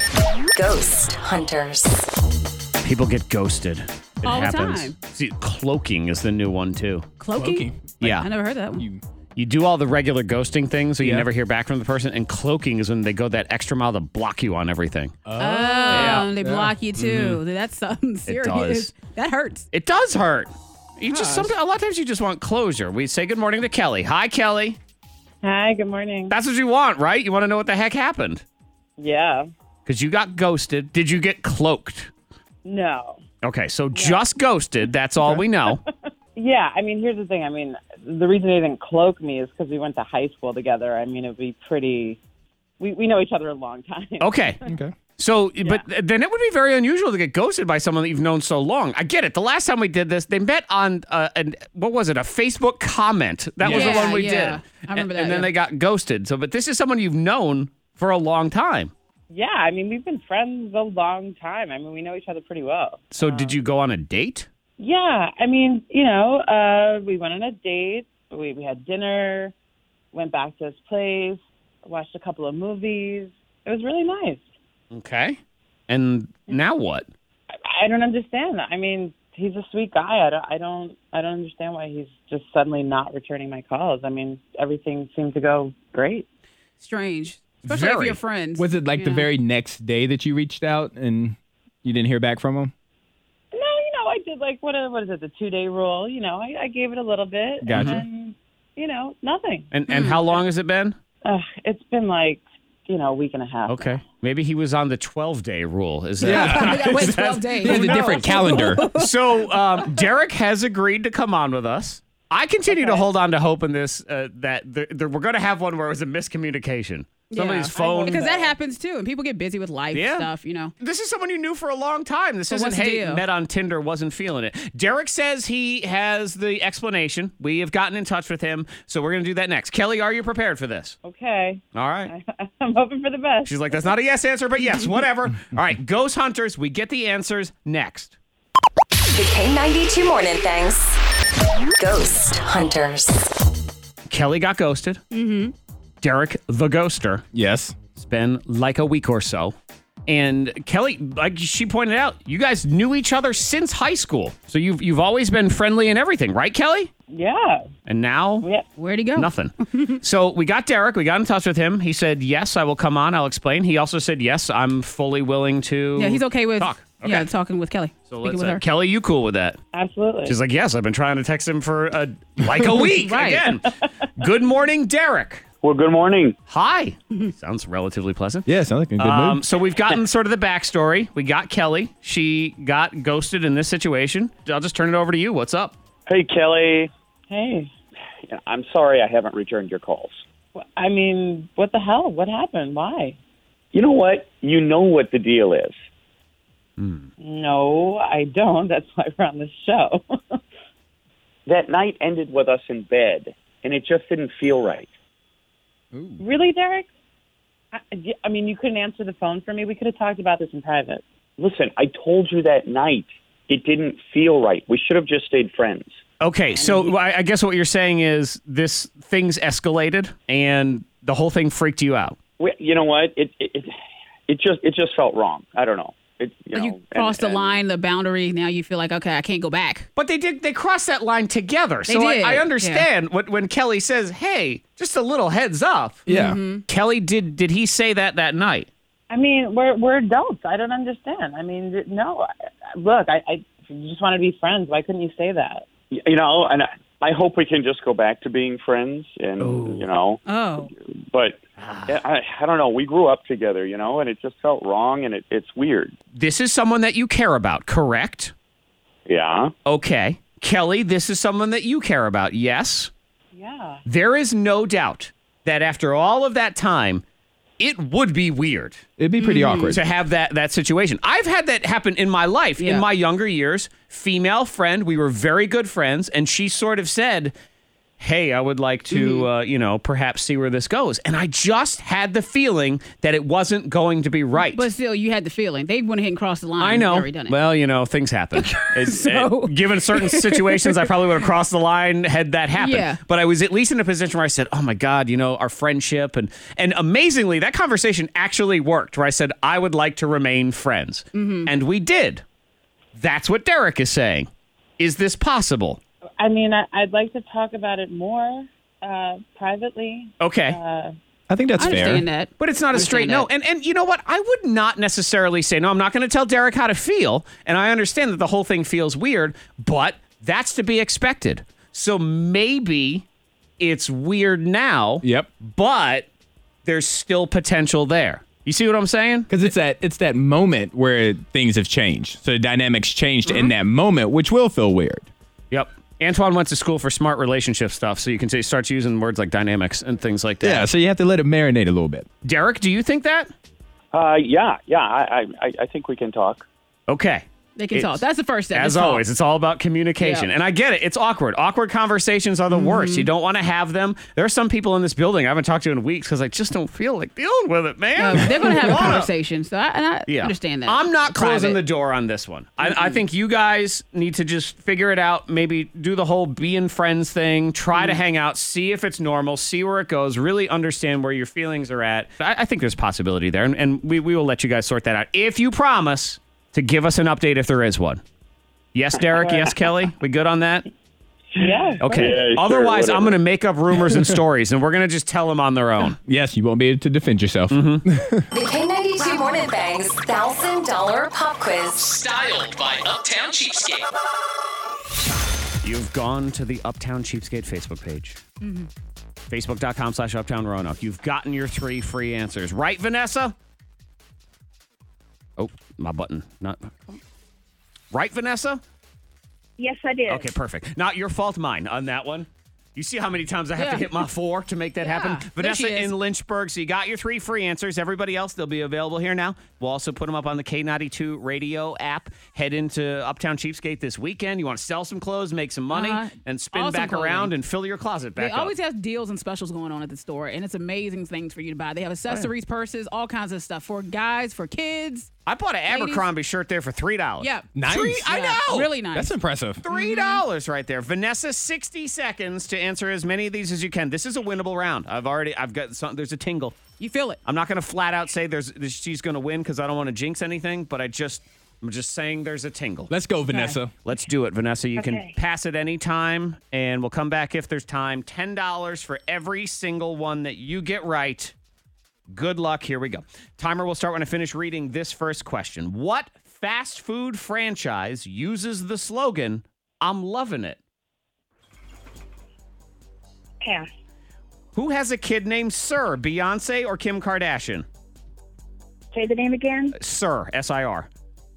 Ghost Hunters. People get ghosted. It all happens. the time. See, cloaking is the new one, too. Cloaking? Yeah. I never heard that one. You do all the regular ghosting things, so you never hear back from the person, and cloaking is when they go that extra mile to block you on everything. They block you too. That's something serious. does. That hurts. It does hurt. A lot of times you just want closure. We say good morning to Kelly. Hi, Kelly. Hi, good morning. That's what you want, right? You want to know what the heck happened. Yeah. Because you got ghosted. Did you get cloaked? No. Okay, so just ghosted. That's all we know. Yeah, I mean, here's the thing. I mean, the reason they didn't cloak me is because we went to high school together. I mean, it'd be pretty... We know each other a long time. Okay. So, but then it would be very unusual to get ghosted by someone that you've known so long. I get it. The last time we did this, they met on, what was it, a Facebook comment. That was the one we did. I remember that. And then they got ghosted. So, but this is someone you've known for a long time. Yeah, I mean, we've been friends a long time. I mean, we know each other pretty well. So did you go on a date? Yeah, I mean, we went on a date. We had dinner, went back to his place, watched a couple of movies. It was really nice. Okay. And now what? I don't understand. I mean, he's a sweet guy. I don't understand why he's just suddenly not returning my calls. I mean, everything seemed to go great. Strange. Especially if you're friends. Was it like the very next day that you reached out and you didn't hear back from him? No, I did like, what is it, the 2-day rule? I gave it a little bit. Gotcha. And then, nothing. And how long has it been? It's been like, a week and a half. Okay. Maybe he was on the 12-day rule. Is that? I gotta wait 12 days. He has a different calendar. So Derek has agreed to come on with us. I continue to hold on to hope in this that we're going to have one where it was a miscommunication. Somebody's phone. Because that happens too, and people get busy with life stuff, you know. This is someone you knew for a long time. This isn't, what's the hey, deal? met on Tinder, wasn't feeling it. Derek says he has the explanation. We have gotten in touch with him, so we're going to do that next. Kelly, are you prepared for this? Okay. All right. I'm hoping for the best. She's like, that's not a yes answer, but yes, whatever. All right, Ghost Hunters, we get the answers next. The K92 Morning Thangs. Ghost Hunters. Kelly got ghosted. Mm-hmm. Derek, the ghoster. Yes. It's been like a week or so. And Kelly, like she pointed out, you guys knew each other since high school. So you've always been friendly and everything, right, Kelly? Yeah. And now? Yeah. Where'd he go? Nothing. So we got Derek. We got in touch with him. He said, yes, I will come on. I'll explain. He also said, yes, I'm fully willing to Yeah, he's okay with talk. Okay. Yeah, talking with Kelly. So Speaking let's, with her. Kelly, you cool with that? Absolutely. She's like, yes, I've been trying to text him for like a week. Right. Again. Good morning, Derek. Well, good morning. Hi. Sounds relatively pleasant. Yeah, sounds like a good move. So we've gotten sort of the backstory. We got Kelly. She got ghosted in this situation. I'll just turn it over to you. What's up? Hey, Kelly. Hey. I'm sorry I haven't returned your calls. I mean, what the hell? What happened? Why? You know what? You know what the deal is. No, I don't. That's why we're on the show. That night ended with us in bed, and it just didn't feel right. Really, Derek? I mean, you couldn't answer the phone for me? We could have talked about this in private. Listen, I told you that night it didn't feel right. We should have just stayed friends. Okay, so I guess what you're saying is things escalated and the whole thing freaked you out. You know what? It just felt wrong. I don't know. You crossed the line, the boundary. Now you feel like, okay, I can't go back. But they crossed that line together. They So did, I understand when Kelly says, hey, just a little heads up. Yeah. Kelly, did he say that night? I mean, we're adults. I don't understand. I mean, no. Look, I just want to be friends. Why couldn't you say that? You know, and I hope we can just go back to being friends. And you know, but I don't know. We grew up together, you know, and it just felt wrong, and it's weird. This is someone that you care about, correct? Yeah. Okay. Kelly, this is someone that you care about, yes? Yeah. There is no doubt that after all of that time, it would be weird. It'd be pretty awkward to have that situation. I've had that happen in my life. In my younger years, female friend, we were very good friends, and she sort of said, hey, I would like to, perhaps see where this goes. And I just had the feeling that it wasn't going to be right. But still, you had the feeling. They went ahead and crossed the line. I know. Already done it. Well, things happen. Given certain situations, I probably would have crossed the line had that happened. Yeah. But I was at least in a position where I said, oh my God, our friendship. And amazingly, that conversation actually worked where I said, I would like to remain friends. Mm-hmm. And we did. That's what Derek is saying. Is this possible? I mean, I'd like to talk about it more privately. Okay. I think that's I fair. understand that. But it's not a straight no. And you know what? I would not necessarily say, no, I'm not going to tell Derek how to feel. And I understand that the whole thing feels weird, but that's to be expected. So maybe it's weird now. Yep. But there's still potential there. You see what I'm saying? Because it's that moment where things have changed. So the dynamics changed in that moment, which will feel weird. Yep. Antoine went to school for smart relationship stuff, so you can say starts using words like dynamics and things like that. Yeah, so you have to let it marinate a little bit. Derek, do you think that? Yeah. I think we can talk. Okay. They can talk. That's the first step. As always, it's all about communication. Yeah. And I get it. It's awkward. Awkward conversations are the worst. You don't want to have them. There are some people in this building I haven't talked to in weeks because I just don't feel like dealing with it, man. They're going to have a conversation, so I understand that. I'm not closing Private. the door on this one. I think you guys need to just figure it out, maybe do the whole being friends thing, try to hang out, see if it's normal, see where it goes, really understand where your feelings are at. I think there's possibility there, and we will let you guys sort that out. If you promise to give us an update if there is one. Yes, Derek? Yes, Kelly? We good on that? Yeah. Okay. Yeah, sure, Otherwise, whatever. I'm going to make up rumors and stories, and we're going to just tell them on their own. Yes, you won't be able to defend yourself. The K92 Morning Thangs $1,000 pop quiz. Styled by Uptown Cheapskate. You've gone to the Uptown Cheapskate Facebook page. Facebook.com/Uptown Roanoke. You've gotten your 3 free answers. Right, Vanessa? Oh, my button. Not right, Vanessa? Yes, I did. Okay, perfect. Not your fault, mine on that one. You see how many times I have to hit my 4 to make that happen? There Vanessa she is. in Lynchburg. So you got your 3 free answers. Everybody else, they'll be available here now. We'll also put them up on the K92 radio app. Head into Uptown Cheapskate this weekend. You want to sell some clothes, make some money, and spin Awesome back clothing. around and fill your closet back They up. always have deals and specials going on at the store, and it's amazing things for you to buy. They have accessories, purses, all kinds of stuff for guys, for kids. I bought an Abercrombie shirt there for $3. Yeah. Nice. I Yeah, know. really nice. That's impressive. $3 right there. Vanessa, 60 seconds to answer as many of these as you can. This is a winnable round. I've got some, there's a tingle. You feel it. I'm not going to flat out say she's going to win because I don't want to jinx anything, but I'm just saying there's a tingle. Let's go, Vanessa. Let's do it, Vanessa. You can pass at any time, and we'll come back if there's time. $10 for every single one that you get right. Good luck. Here we go. Timer will start when I finish reading this first question. What fast food franchise uses the slogan, "I'm loving it"? Pass. Who has a kid named Sir, Beyonce or Kim Kardashian? Say the name again. Sir, S-I-R.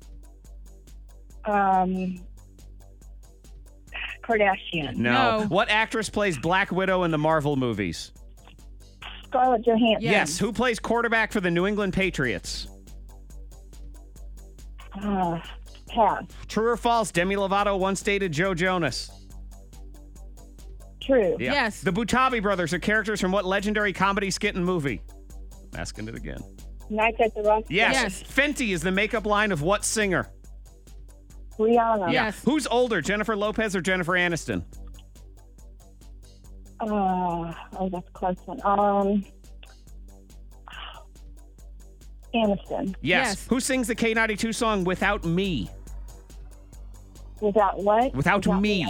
Kardashian. No. What actress plays Black Widow in the Marvel movies? Scarlett Johansson. Yes. Who plays quarterback for the New England Patriots? Pass. True or false? Demi Lovato once dated Joe Jonas. True. Yeah. Yes. The Butabi brothers are characters from what legendary comedy skit and movie? I'm asking it again. Nights at the Roxbury. Yes. Fenty is the makeup line of what singer? Rihanna. Yeah. Who's older, Jennifer Lopez or Jennifer Aniston? That's a close one. Aniston. Yes. Who sings the K92 song Without Me? Without what? Without me.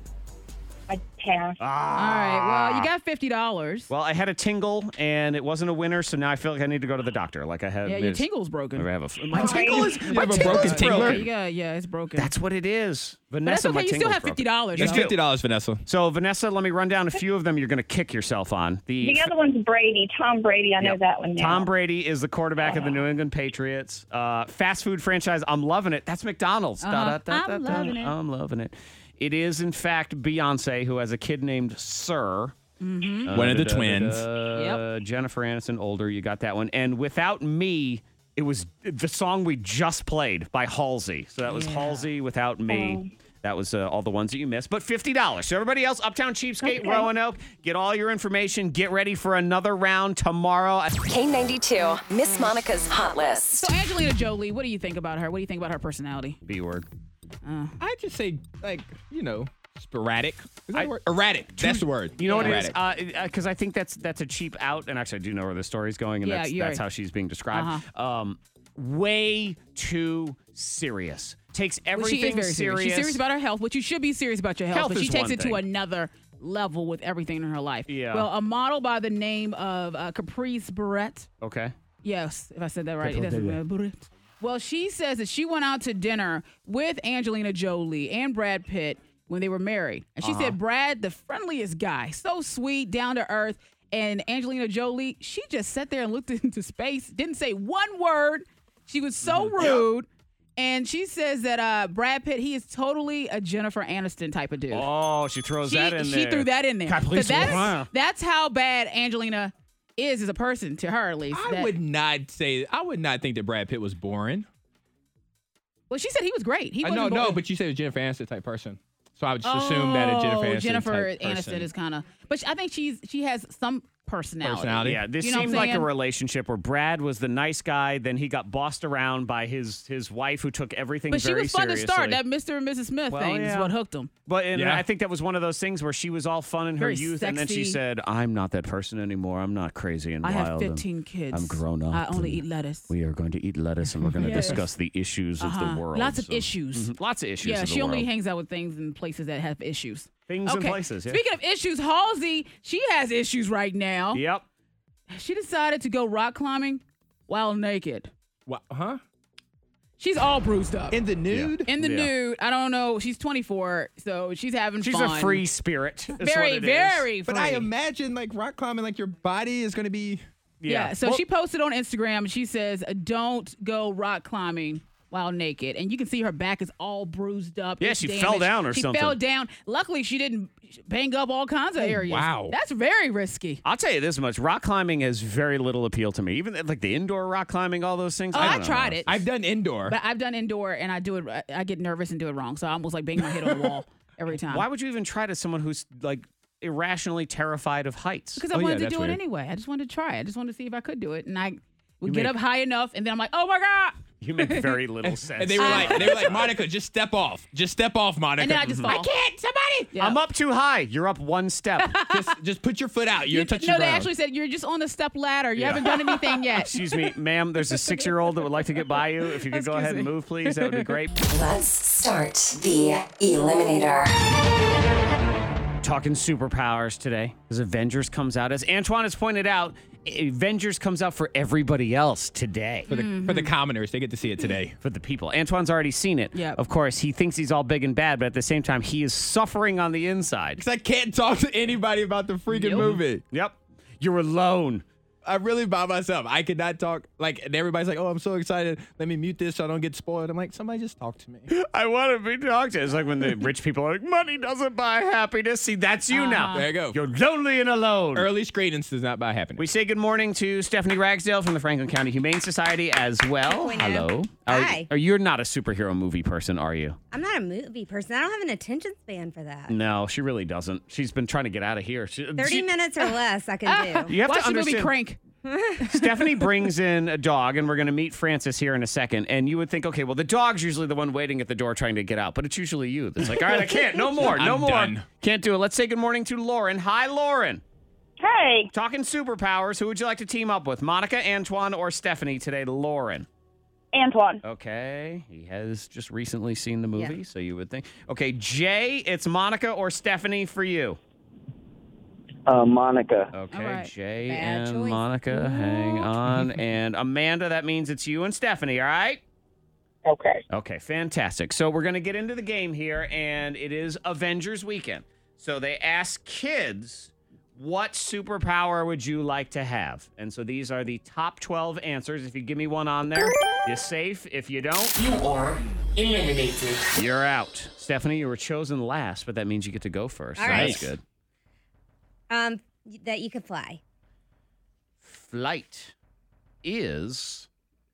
I pass. All right. Well, you got $50. Well, I had a tingle, and it wasn't a winner, so now I feel like I need to go to the doctor. Like I had. Yeah, your tingle's broken. I have my tingle is. You My have a tingle broken is tingler? broken. Yeah, it's broken. That's what it is. But Vanessa, that's my okay. You still tingle's have broken. $50. That's though. $50, Vanessa. So, Vanessa, let me run down a few of them you're going to kick yourself on. The other one's Brady. Tom Brady. I know that one now. Tom Brady is the quarterback of the New England Patriots. Fast food franchise, I'm loving it. That's McDonald's. I'm loving it. I'm loving it. It is, in fact, Beyonce, who has a kid named Sir. Mm-hmm. One of the twins. Jennifer Aniston, older. You got that one. And Without Me, it was the song we just played by Halsey. So that was Halsey, Without Me. That was all the ones that you missed. But $50. So everybody else, Uptown Cheapskate, Roanoke, get all your information. Get ready for another round tomorrow. K92, Miss Monica's Hot List. So Angelina Jolie, what do you think about her? What do you think about her personality? B word. I just say, sporadic. Is that a word? Erratic. That's the word. You know what it is? Erratic. Because I think that's a cheap out. And actually, I do know where the story's going. And that's how she's being described. Way too serious. Takes everything she is very serious. She's serious about her health, which you should be serious about your health, but she is takes one it to thing. another level with everything in her life. Yeah. Well, a model by the name of Caprice Barrett. Okay. Yes, if I said that right. Well, she says that she went out to dinner with Angelina Jolie and Brad Pitt when they were married. And she said Brad, the friendliest guy, so sweet, down to earth. And Angelina Jolie, she just sat there and looked into space, didn't say one word. She was so rude. And she says that Brad Pitt, he is totally a Jennifer Aniston type of dude. Oh, she throws that in there. She threw that in there. Caprice But Barrett. that's how bad Angelina is as a person, to her at least. I would not think that Brad Pitt was boring. Well, she said he was great. He wasn't No, boring. but you said a Jennifer Aniston type person. So I would just assume that a Jennifer Aniston Jennifer type person. Aniston is kind of, but I think she has some personality. Yeah, this You know what seemed I'm like a saying? relationship where Brad was the nice guy, then he got bossed around by his wife who took everything But she very was fun seriously. to start. That Mr. and Mrs. Smith thing is what hooked him. But Yeah. I think that was one of those things where she was all fun in her Very youth, and then she sexy. said, "I'm not that person anymore. I'm not crazy and I wild. have and 15 kids. I'm grown up. I only and eat lettuce. We are going to eat lettuce, and we're going to Yes. discuss the issues of the world. Lots of issues. Lots of issues. Yeah, of the she only world. hangs out with things and places that have issues. Things and places. Yeah. Speaking of issues, Halsey, she has issues right now. Yep. She decided to go rock climbing while naked. What? Huh? She's all bruised up. In the nude? In the Yeah. nude. I don't know. She's 24, so she's having She's fun. a free spirit. is Very, what it is. very free. But I imagine rock climbing, your body is going to be. Yeah. So Well, she posted on Instagram. She says, "Don't go rock climbing while naked, and you can see her back is all bruised up. Yeah, it's she damaged. fell down or she something. She fell down. Luckily, she didn't bang up all kinds of areas. wow. That's very risky. I'll tell you this much. Rock climbing has very little appeal to me. Even like the indoor rock climbing, all those things. Oh, I I don't know. tried it. I've done indoor. But I've done indoor, and I do it. I get nervous and do it wrong, so I almost like bang my head on the wall every time. Why would you even try to someone who's like irrationally terrified of heights? Because I wanted to do it anyway. I just wanted to try. I just wanted to see if I could do it, and I would get make- up high enough, and then I'm like, oh my god. You make very little sense. And they were like, Monica, just step off. Just step off, Monica. And then I just fall. I can't. Somebody. Yeah. I'm up too high. You're up one step. Just put your foot out. You're touching No, the they ground. actually said you're just on the step ladder. You haven't done anything yet. Excuse me, ma'am. There's a 6-year-old that would like to get by you. If you could go ahead and move, please, that would be great. Let's start the Eliminator. Talking superpowers today as Avengers comes out. As Antoine has pointed out, Avengers comes out for everybody else today. For the commoners, they get to see it today. For the people. Antoine's already seen it. Yep. Of course, he thinks he's all big and bad, but at the same time, he is suffering on the inside. Because I can't talk to anybody about the freaking movie. Yep. You're alone. I'm really by myself. I could not talk. Like, and everybody's like, oh, I'm so excited. Let me mute this so I don't get spoiled. I'm like, somebody just talk to me. I want to be talked to. It's like when the rich people are like, money doesn't buy happiness. See, that's you now. There you go. You're lonely and alone. Early screenings does not buy happiness. We say good morning to Stephanie Ragsdale from the Franklin County Humane Society as well. Hello. Hi. You're not a superhero movie person, are you? I'm not a movie person. I don't have an attention span for that. No, she really doesn't. She's been trying to get out of here. 30 minutes or less I can do. You have Watch to the movie understand. Crank. Stephanie brings in a dog, and we're going to meet Francis here in a second. And you would think, okay, well, the dog's usually the one waiting at the door trying to get out, but it's usually you that's like, all right, I can't. No more. No I'm more. done. Can't do it. Let's say good morning to Lauren. Hi, Lauren. Hey, Talking superpowers. Who would you like to team up with? Monica, Antoine, or Stephanie today? Lauren. Antoine. Okay. He has just recently seen the movie, Yeah. so you would think. Okay, Jay, it's Monica or Stephanie for you. Monica. Okay, All right. Jay Bad and choice. Monica, hang on. And Amanda, that means it's you and Stephanie, all right? Okay. Okay, fantastic. So we're going to get into the game here, and it is Avengers Weekend. So they ask kids, what superpower would you like to have? And so these are the top 12 answers. If you give me one on there, you're safe. If you don't, You are eliminated. you're out. Stephanie, you were chosen last, but that means you get to go first. All so right. That's good. That you could fly. Flight is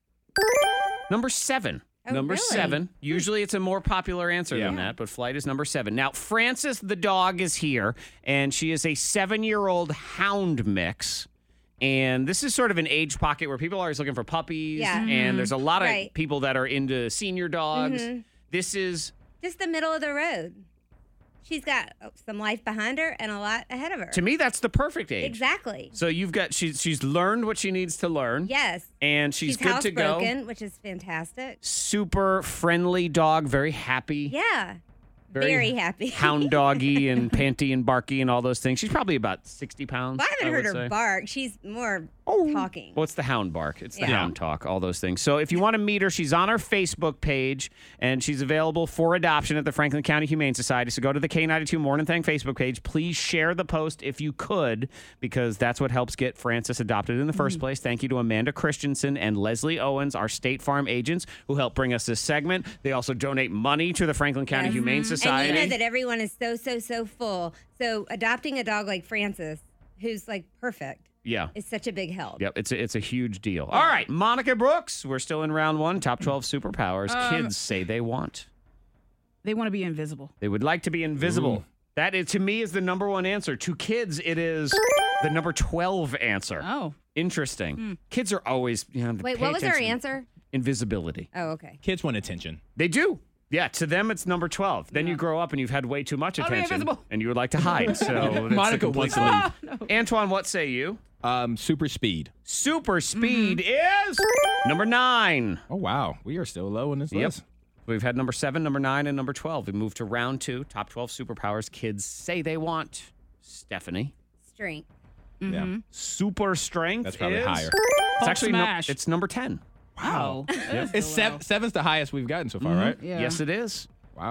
number 7. Oh, Number really? 7. Usually it's a more popular answer than that, but flight is number 7. Now, Frances the dog is here, and she is a 7-year-old hound mix. And this is sort of an age pocket where people are always looking for puppies, Yeah. and there's a lot of Right. people that are into senior dogs. Mhm. This is, Just the middle of the road. She's got some life behind her and a lot ahead of her. to me, that's the perfect age. Exactly. So you've got, she's learned what she needs to learn. Yes. And she's good to go. housebroken, which is fantastic. Super friendly dog, very happy. Yeah. Very happy. Hound doggy and panty and barky and all those things. She's probably about 60 pounds. Well, I haven't heard would her say. bark. She's more talking. Well, it's the hound bark. It's the Yeah. hound talk, all those things. So if you want to meet her, she's on our Facebook page, and she's available for adoption at the Franklin County Humane Society. So go to the K92 Morning Thang Facebook page. Please share the post if you could, because that's what helps get Frances adopted in the first place. Thank you to Amanda Christensen and Leslie Owens, our State Farm agents, who helped bring us this segment. They also donate money to the Franklin County Yes. Humane Society. And you know that everyone is so full. So adopting a dog like Francis, who's like perfect, Yeah. is such a big help. Yep, it's a huge deal. All right, Monica Brooks, we're still in round 1, top 12 superpowers. Kids say they want. They want to be invisible. They would like to be invisible. Ooh. That is, to me, is the number 1 answer. To kids, it is the number 12 answer. Oh. Interesting. Kids are always, Wait, pay what was our attention. answer? Invisibility. Oh, okay. Kids want attention. They do. Yeah, to them, it's number 12. Then you grow up and you've had way too much I'll be attention. invisible. And you would like to hide. So that's Monica the complete wants to solution. Antoine, what say you? Super speed. Super speed is number 9. Oh, wow. We are still low on this Yep. list. We've had number 7, number 9, and number 12. We moved to round 2, top 12 superpowers kids say they want. Stephanie. Strength. Yeah. Super strength. That's probably is- higher. It's Hulk actually smash. it's number 10. Wow. It's 7's the highest we've gotten so far, right? Yeah. Yes, it is. Wow.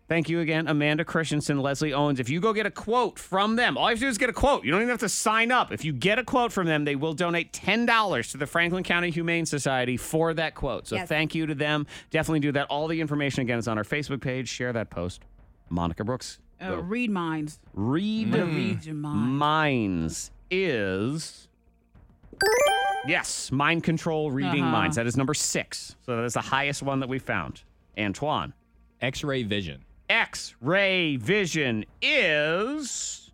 Thank you again, Amanda Christensen, Leslie Owens. If you go get a quote from them, all you have to do is get a quote. You don't even have to sign up. If you get a quote from them, they will donate $10 to the Franklin County Humane Society for that quote. So thank you to them. Definitely do that. All the information, again, is on our Facebook page. Share that post. Monica Brooks. Read minds. Read your mind. minds is... Yes, mind control, reading minds. That is number 6. So that is the highest one that we found. Antoine. X-ray vision. X-ray vision is...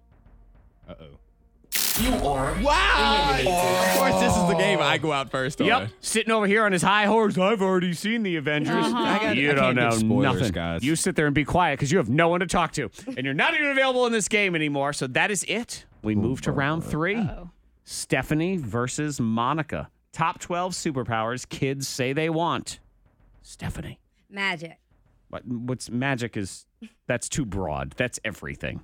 You are eliminated. Of course, this is the game I go out first on. Yep. Sitting over here on his high horse. I've already seen the Avengers. You don't know nothing. Guys. You sit there and be quiet because you have no one to talk to. And you're not even available in this game anymore. So that is it. We move to round 3. Stephanie versus Monica. Top 12 superpowers kids say they want. Stephanie. Magic. What's magic is, that's too broad. That's everything.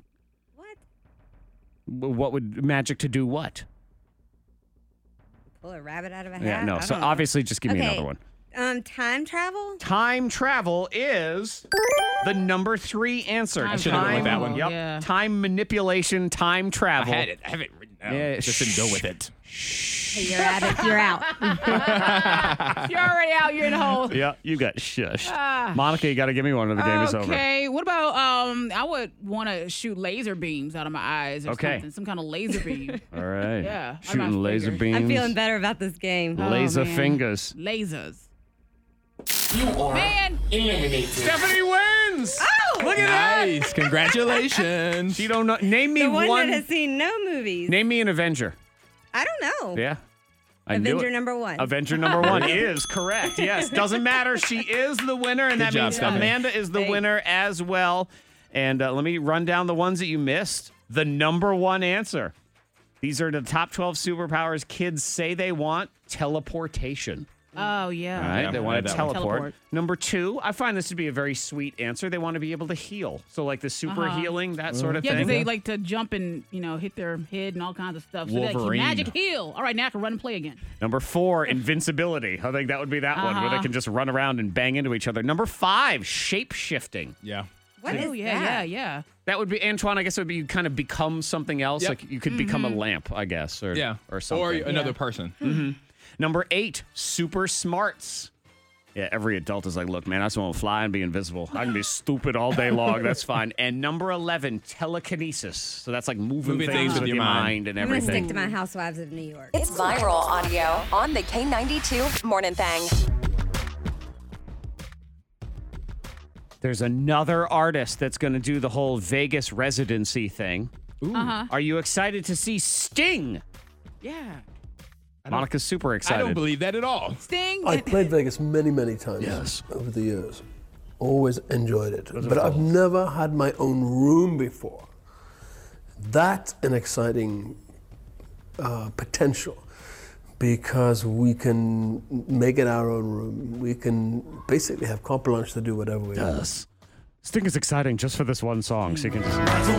What would magic to do what? Pull a rabbit out of a hat? Yeah, no. So obviously just give me another one. Time travel? Time travel is the number 3 answer. I should have went with that one. Yep. Yeah. Time manipulation, time travel. I have it written down. Yeah, just didn't go with it. Hey, you're at it. You're out. You're already out. You're in the hole. Yeah, you got shushed. Monica, you got to give me one or the game is over. Okay. What about, I would want to shoot laser beams out of my eyes or something. Some kind of laser beam. All right. Yeah. Shooting laser beams. I'm feeling better about this game. Laser fingers. Lasers. You are eliminated. Stephanie wins. Oh! Look at that. Nice. Congratulations. She don't know. Name me The one that has seen no movies. Name me an Avenger. I don't know. Yeah. I knew Avenger it. number 1. Avenger number 1 is correct. Yes. Doesn't matter. She is the winner, and Good that job, means Stephanie. Amanda is the winner as well. And let me run down the ones that you missed. The number 1 answer. These are the top 12 superpowers kids say they want. Teleportation. Oh, yeah. All right, Yeah, they I want had to that one. teleport. Number 2, I find this to be a very sweet answer. They want to be able to heal. So like the super healing, that sort of Yeah, thing. because they like to jump and, hit their head and all kinds of stuff. So they Wolverine. magic heal. All right, now I can run and play again. Number 4, invincibility. I think that would be that one where they can just run around and bang into each other. Number 5, shape-shifting. Yeah. What is that? Yeah. That would be, Antoine, I guess it would be you kind of become something else. Yep. Like you could become a lamp, I guess. Or something. Or another person. Mm-hmm. Number 8, super smarts. Yeah, every adult is like, look, man, I just want to fly and be invisible. I can be stupid all day long. That's fine. And number 11, telekinesis. So that's like moving things with your mind and I'm going to everything. stick to my Housewives of New York. It's viral audio on the K92 Morning Thang. There's another artist that's going to do the whole Vegas residency thing. Are you excited to see Sting? Yeah. Monica's super excited. I don't believe that at all. Sting. I played Vegas many, many times over the years. Always enjoyed it. But I've never had my own room before. That's an exciting potential because we can make it our own room. We can basically have carte blanche to do whatever we want. Sting is exciting just for this one song, so you can just... He has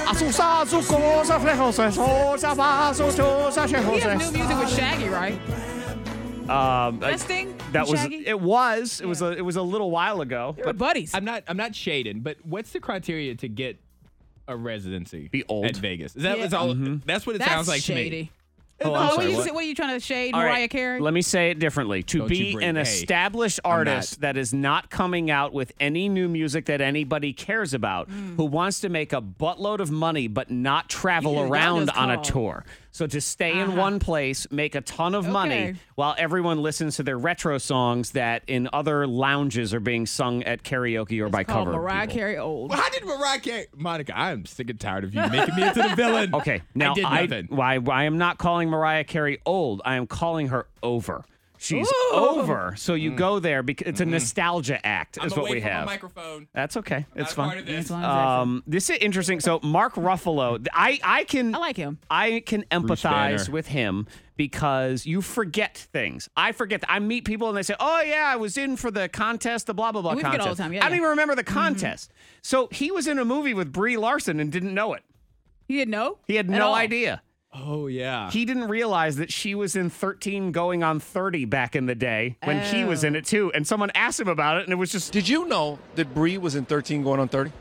new music with Shaggy, right? That Sting? That was Shaggy? it. Was it was a little while ago. But buddies. I'm not shading, but what's the criteria to get a residency? Be old at Vegas. Is that all? That's what it sounds like shady. to me. Oh, what, I'm sorry, what are you trying to shade, All Mariah right, Carey? Let me say it differently. To Don't be you bring- an hey, established I'm artist that is not coming out with any new music that anybody cares about, who wants to make a buttload of money but not travel Yeah, that around is on a called. tour. So to stay in one place, make a ton of money while everyone listens to their retro songs that in other lounges are being sung at karaoke or by Called cover. Mariah people. Carey old. Well, how did Mariah Carey? Monica, I am sick and tired of you making me into the villain. Okay, now I did nothing. I am not calling Mariah Carey old. I am calling her over. She's Ooh. over. So you go there because it's a nostalgia act. I'm Is what away we from have. my microphone. That's okay. Not It's a part fine. of this. This is interesting. So Mark Ruffalo, I like him. I can empathize Banner. with him because you forget things. I forget. I meet people and they say, "Oh yeah, I was in for the contest, the blah blah blah We forget contest." all the time. Yeah, I don't even remember the contest. So he was in a movie with Brie Larson and didn't know it. He didn't know? He had At no all. idea. Oh, yeah. He didn't realize that she was in 13 going on 30 back in the day when he was in it too. And someone asked him about it, and it was just... Did you know that Brie was in 13 going on 30?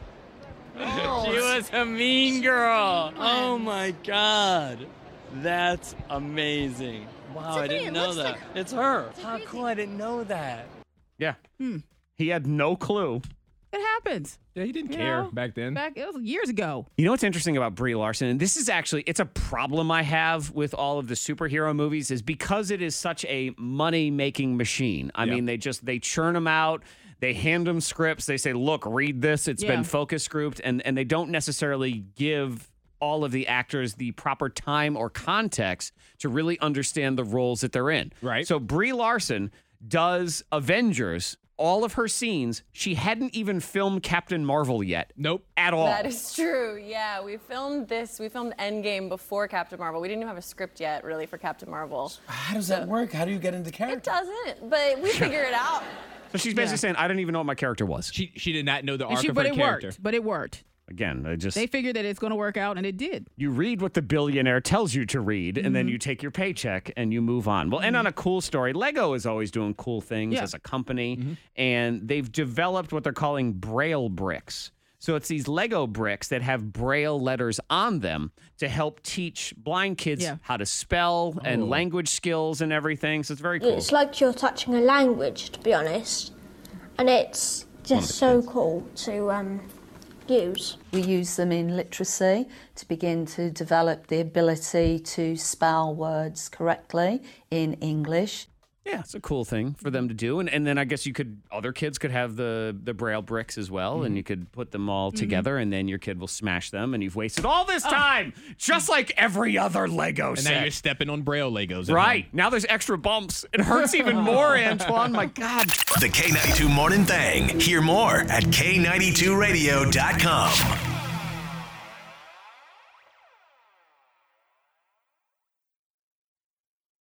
She was a mean girl. Oh, my God. That's amazing. Wow, I didn't know that. It's her. How cool. I didn't know that. Yeah. He had no clue. It happens. Yeah, he didn't care back then. It was years ago. You know what's interesting about Brie Larson, and this is actually, it's a problem I have with all of the superhero movies, is because it is such a money-making machine. I mean, they churn them out. They hand them scripts. They say, look, read this. It's been focus grouped. And they don't necessarily give all of the actors the proper time or context to really understand the roles that they're in. Right. So Brie Larson does Avengers. All of her scenes, she hadn't even filmed Captain Marvel yet. Nope. At all. That is true. Yeah, we filmed Endgame before Captain Marvel. We didn't even have a script yet, really, for Captain Marvel. How does that work? How do you get into character? It doesn't, but we figure it out. So she's basically saying, I didn't even know what my character was. She did not know the arc of her but it character. worked. But it worked. Again, they figured that it's going to work out, and it did. You read what the billionaire tells you to read, and then you take your paycheck and you move on. We'll end on a cool story. Lego is always doing cool things as a company, and they've developed what they're calling Braille bricks. So it's these Lego bricks that have Braille letters on them to help teach blind kids how to spell and language skills and everything. So it's very cool. It's like you're touching a language, to be honest, and it's just so cool to use. We use them in literacy to begin to develop the ability to spell words correctly in English. Yeah, it's a cool thing for them to do. And then I guess other kids could have the Braille bricks as well, and you could put them all together, and then your kid will smash them, and you've wasted all this time, just like every other Lego set. And now you're stepping on Braille Legos. Right. Now there's extra bumps. It hurts even more, Antoine. My God. The K92 Morning Thang. Hear more at K92Radio.com.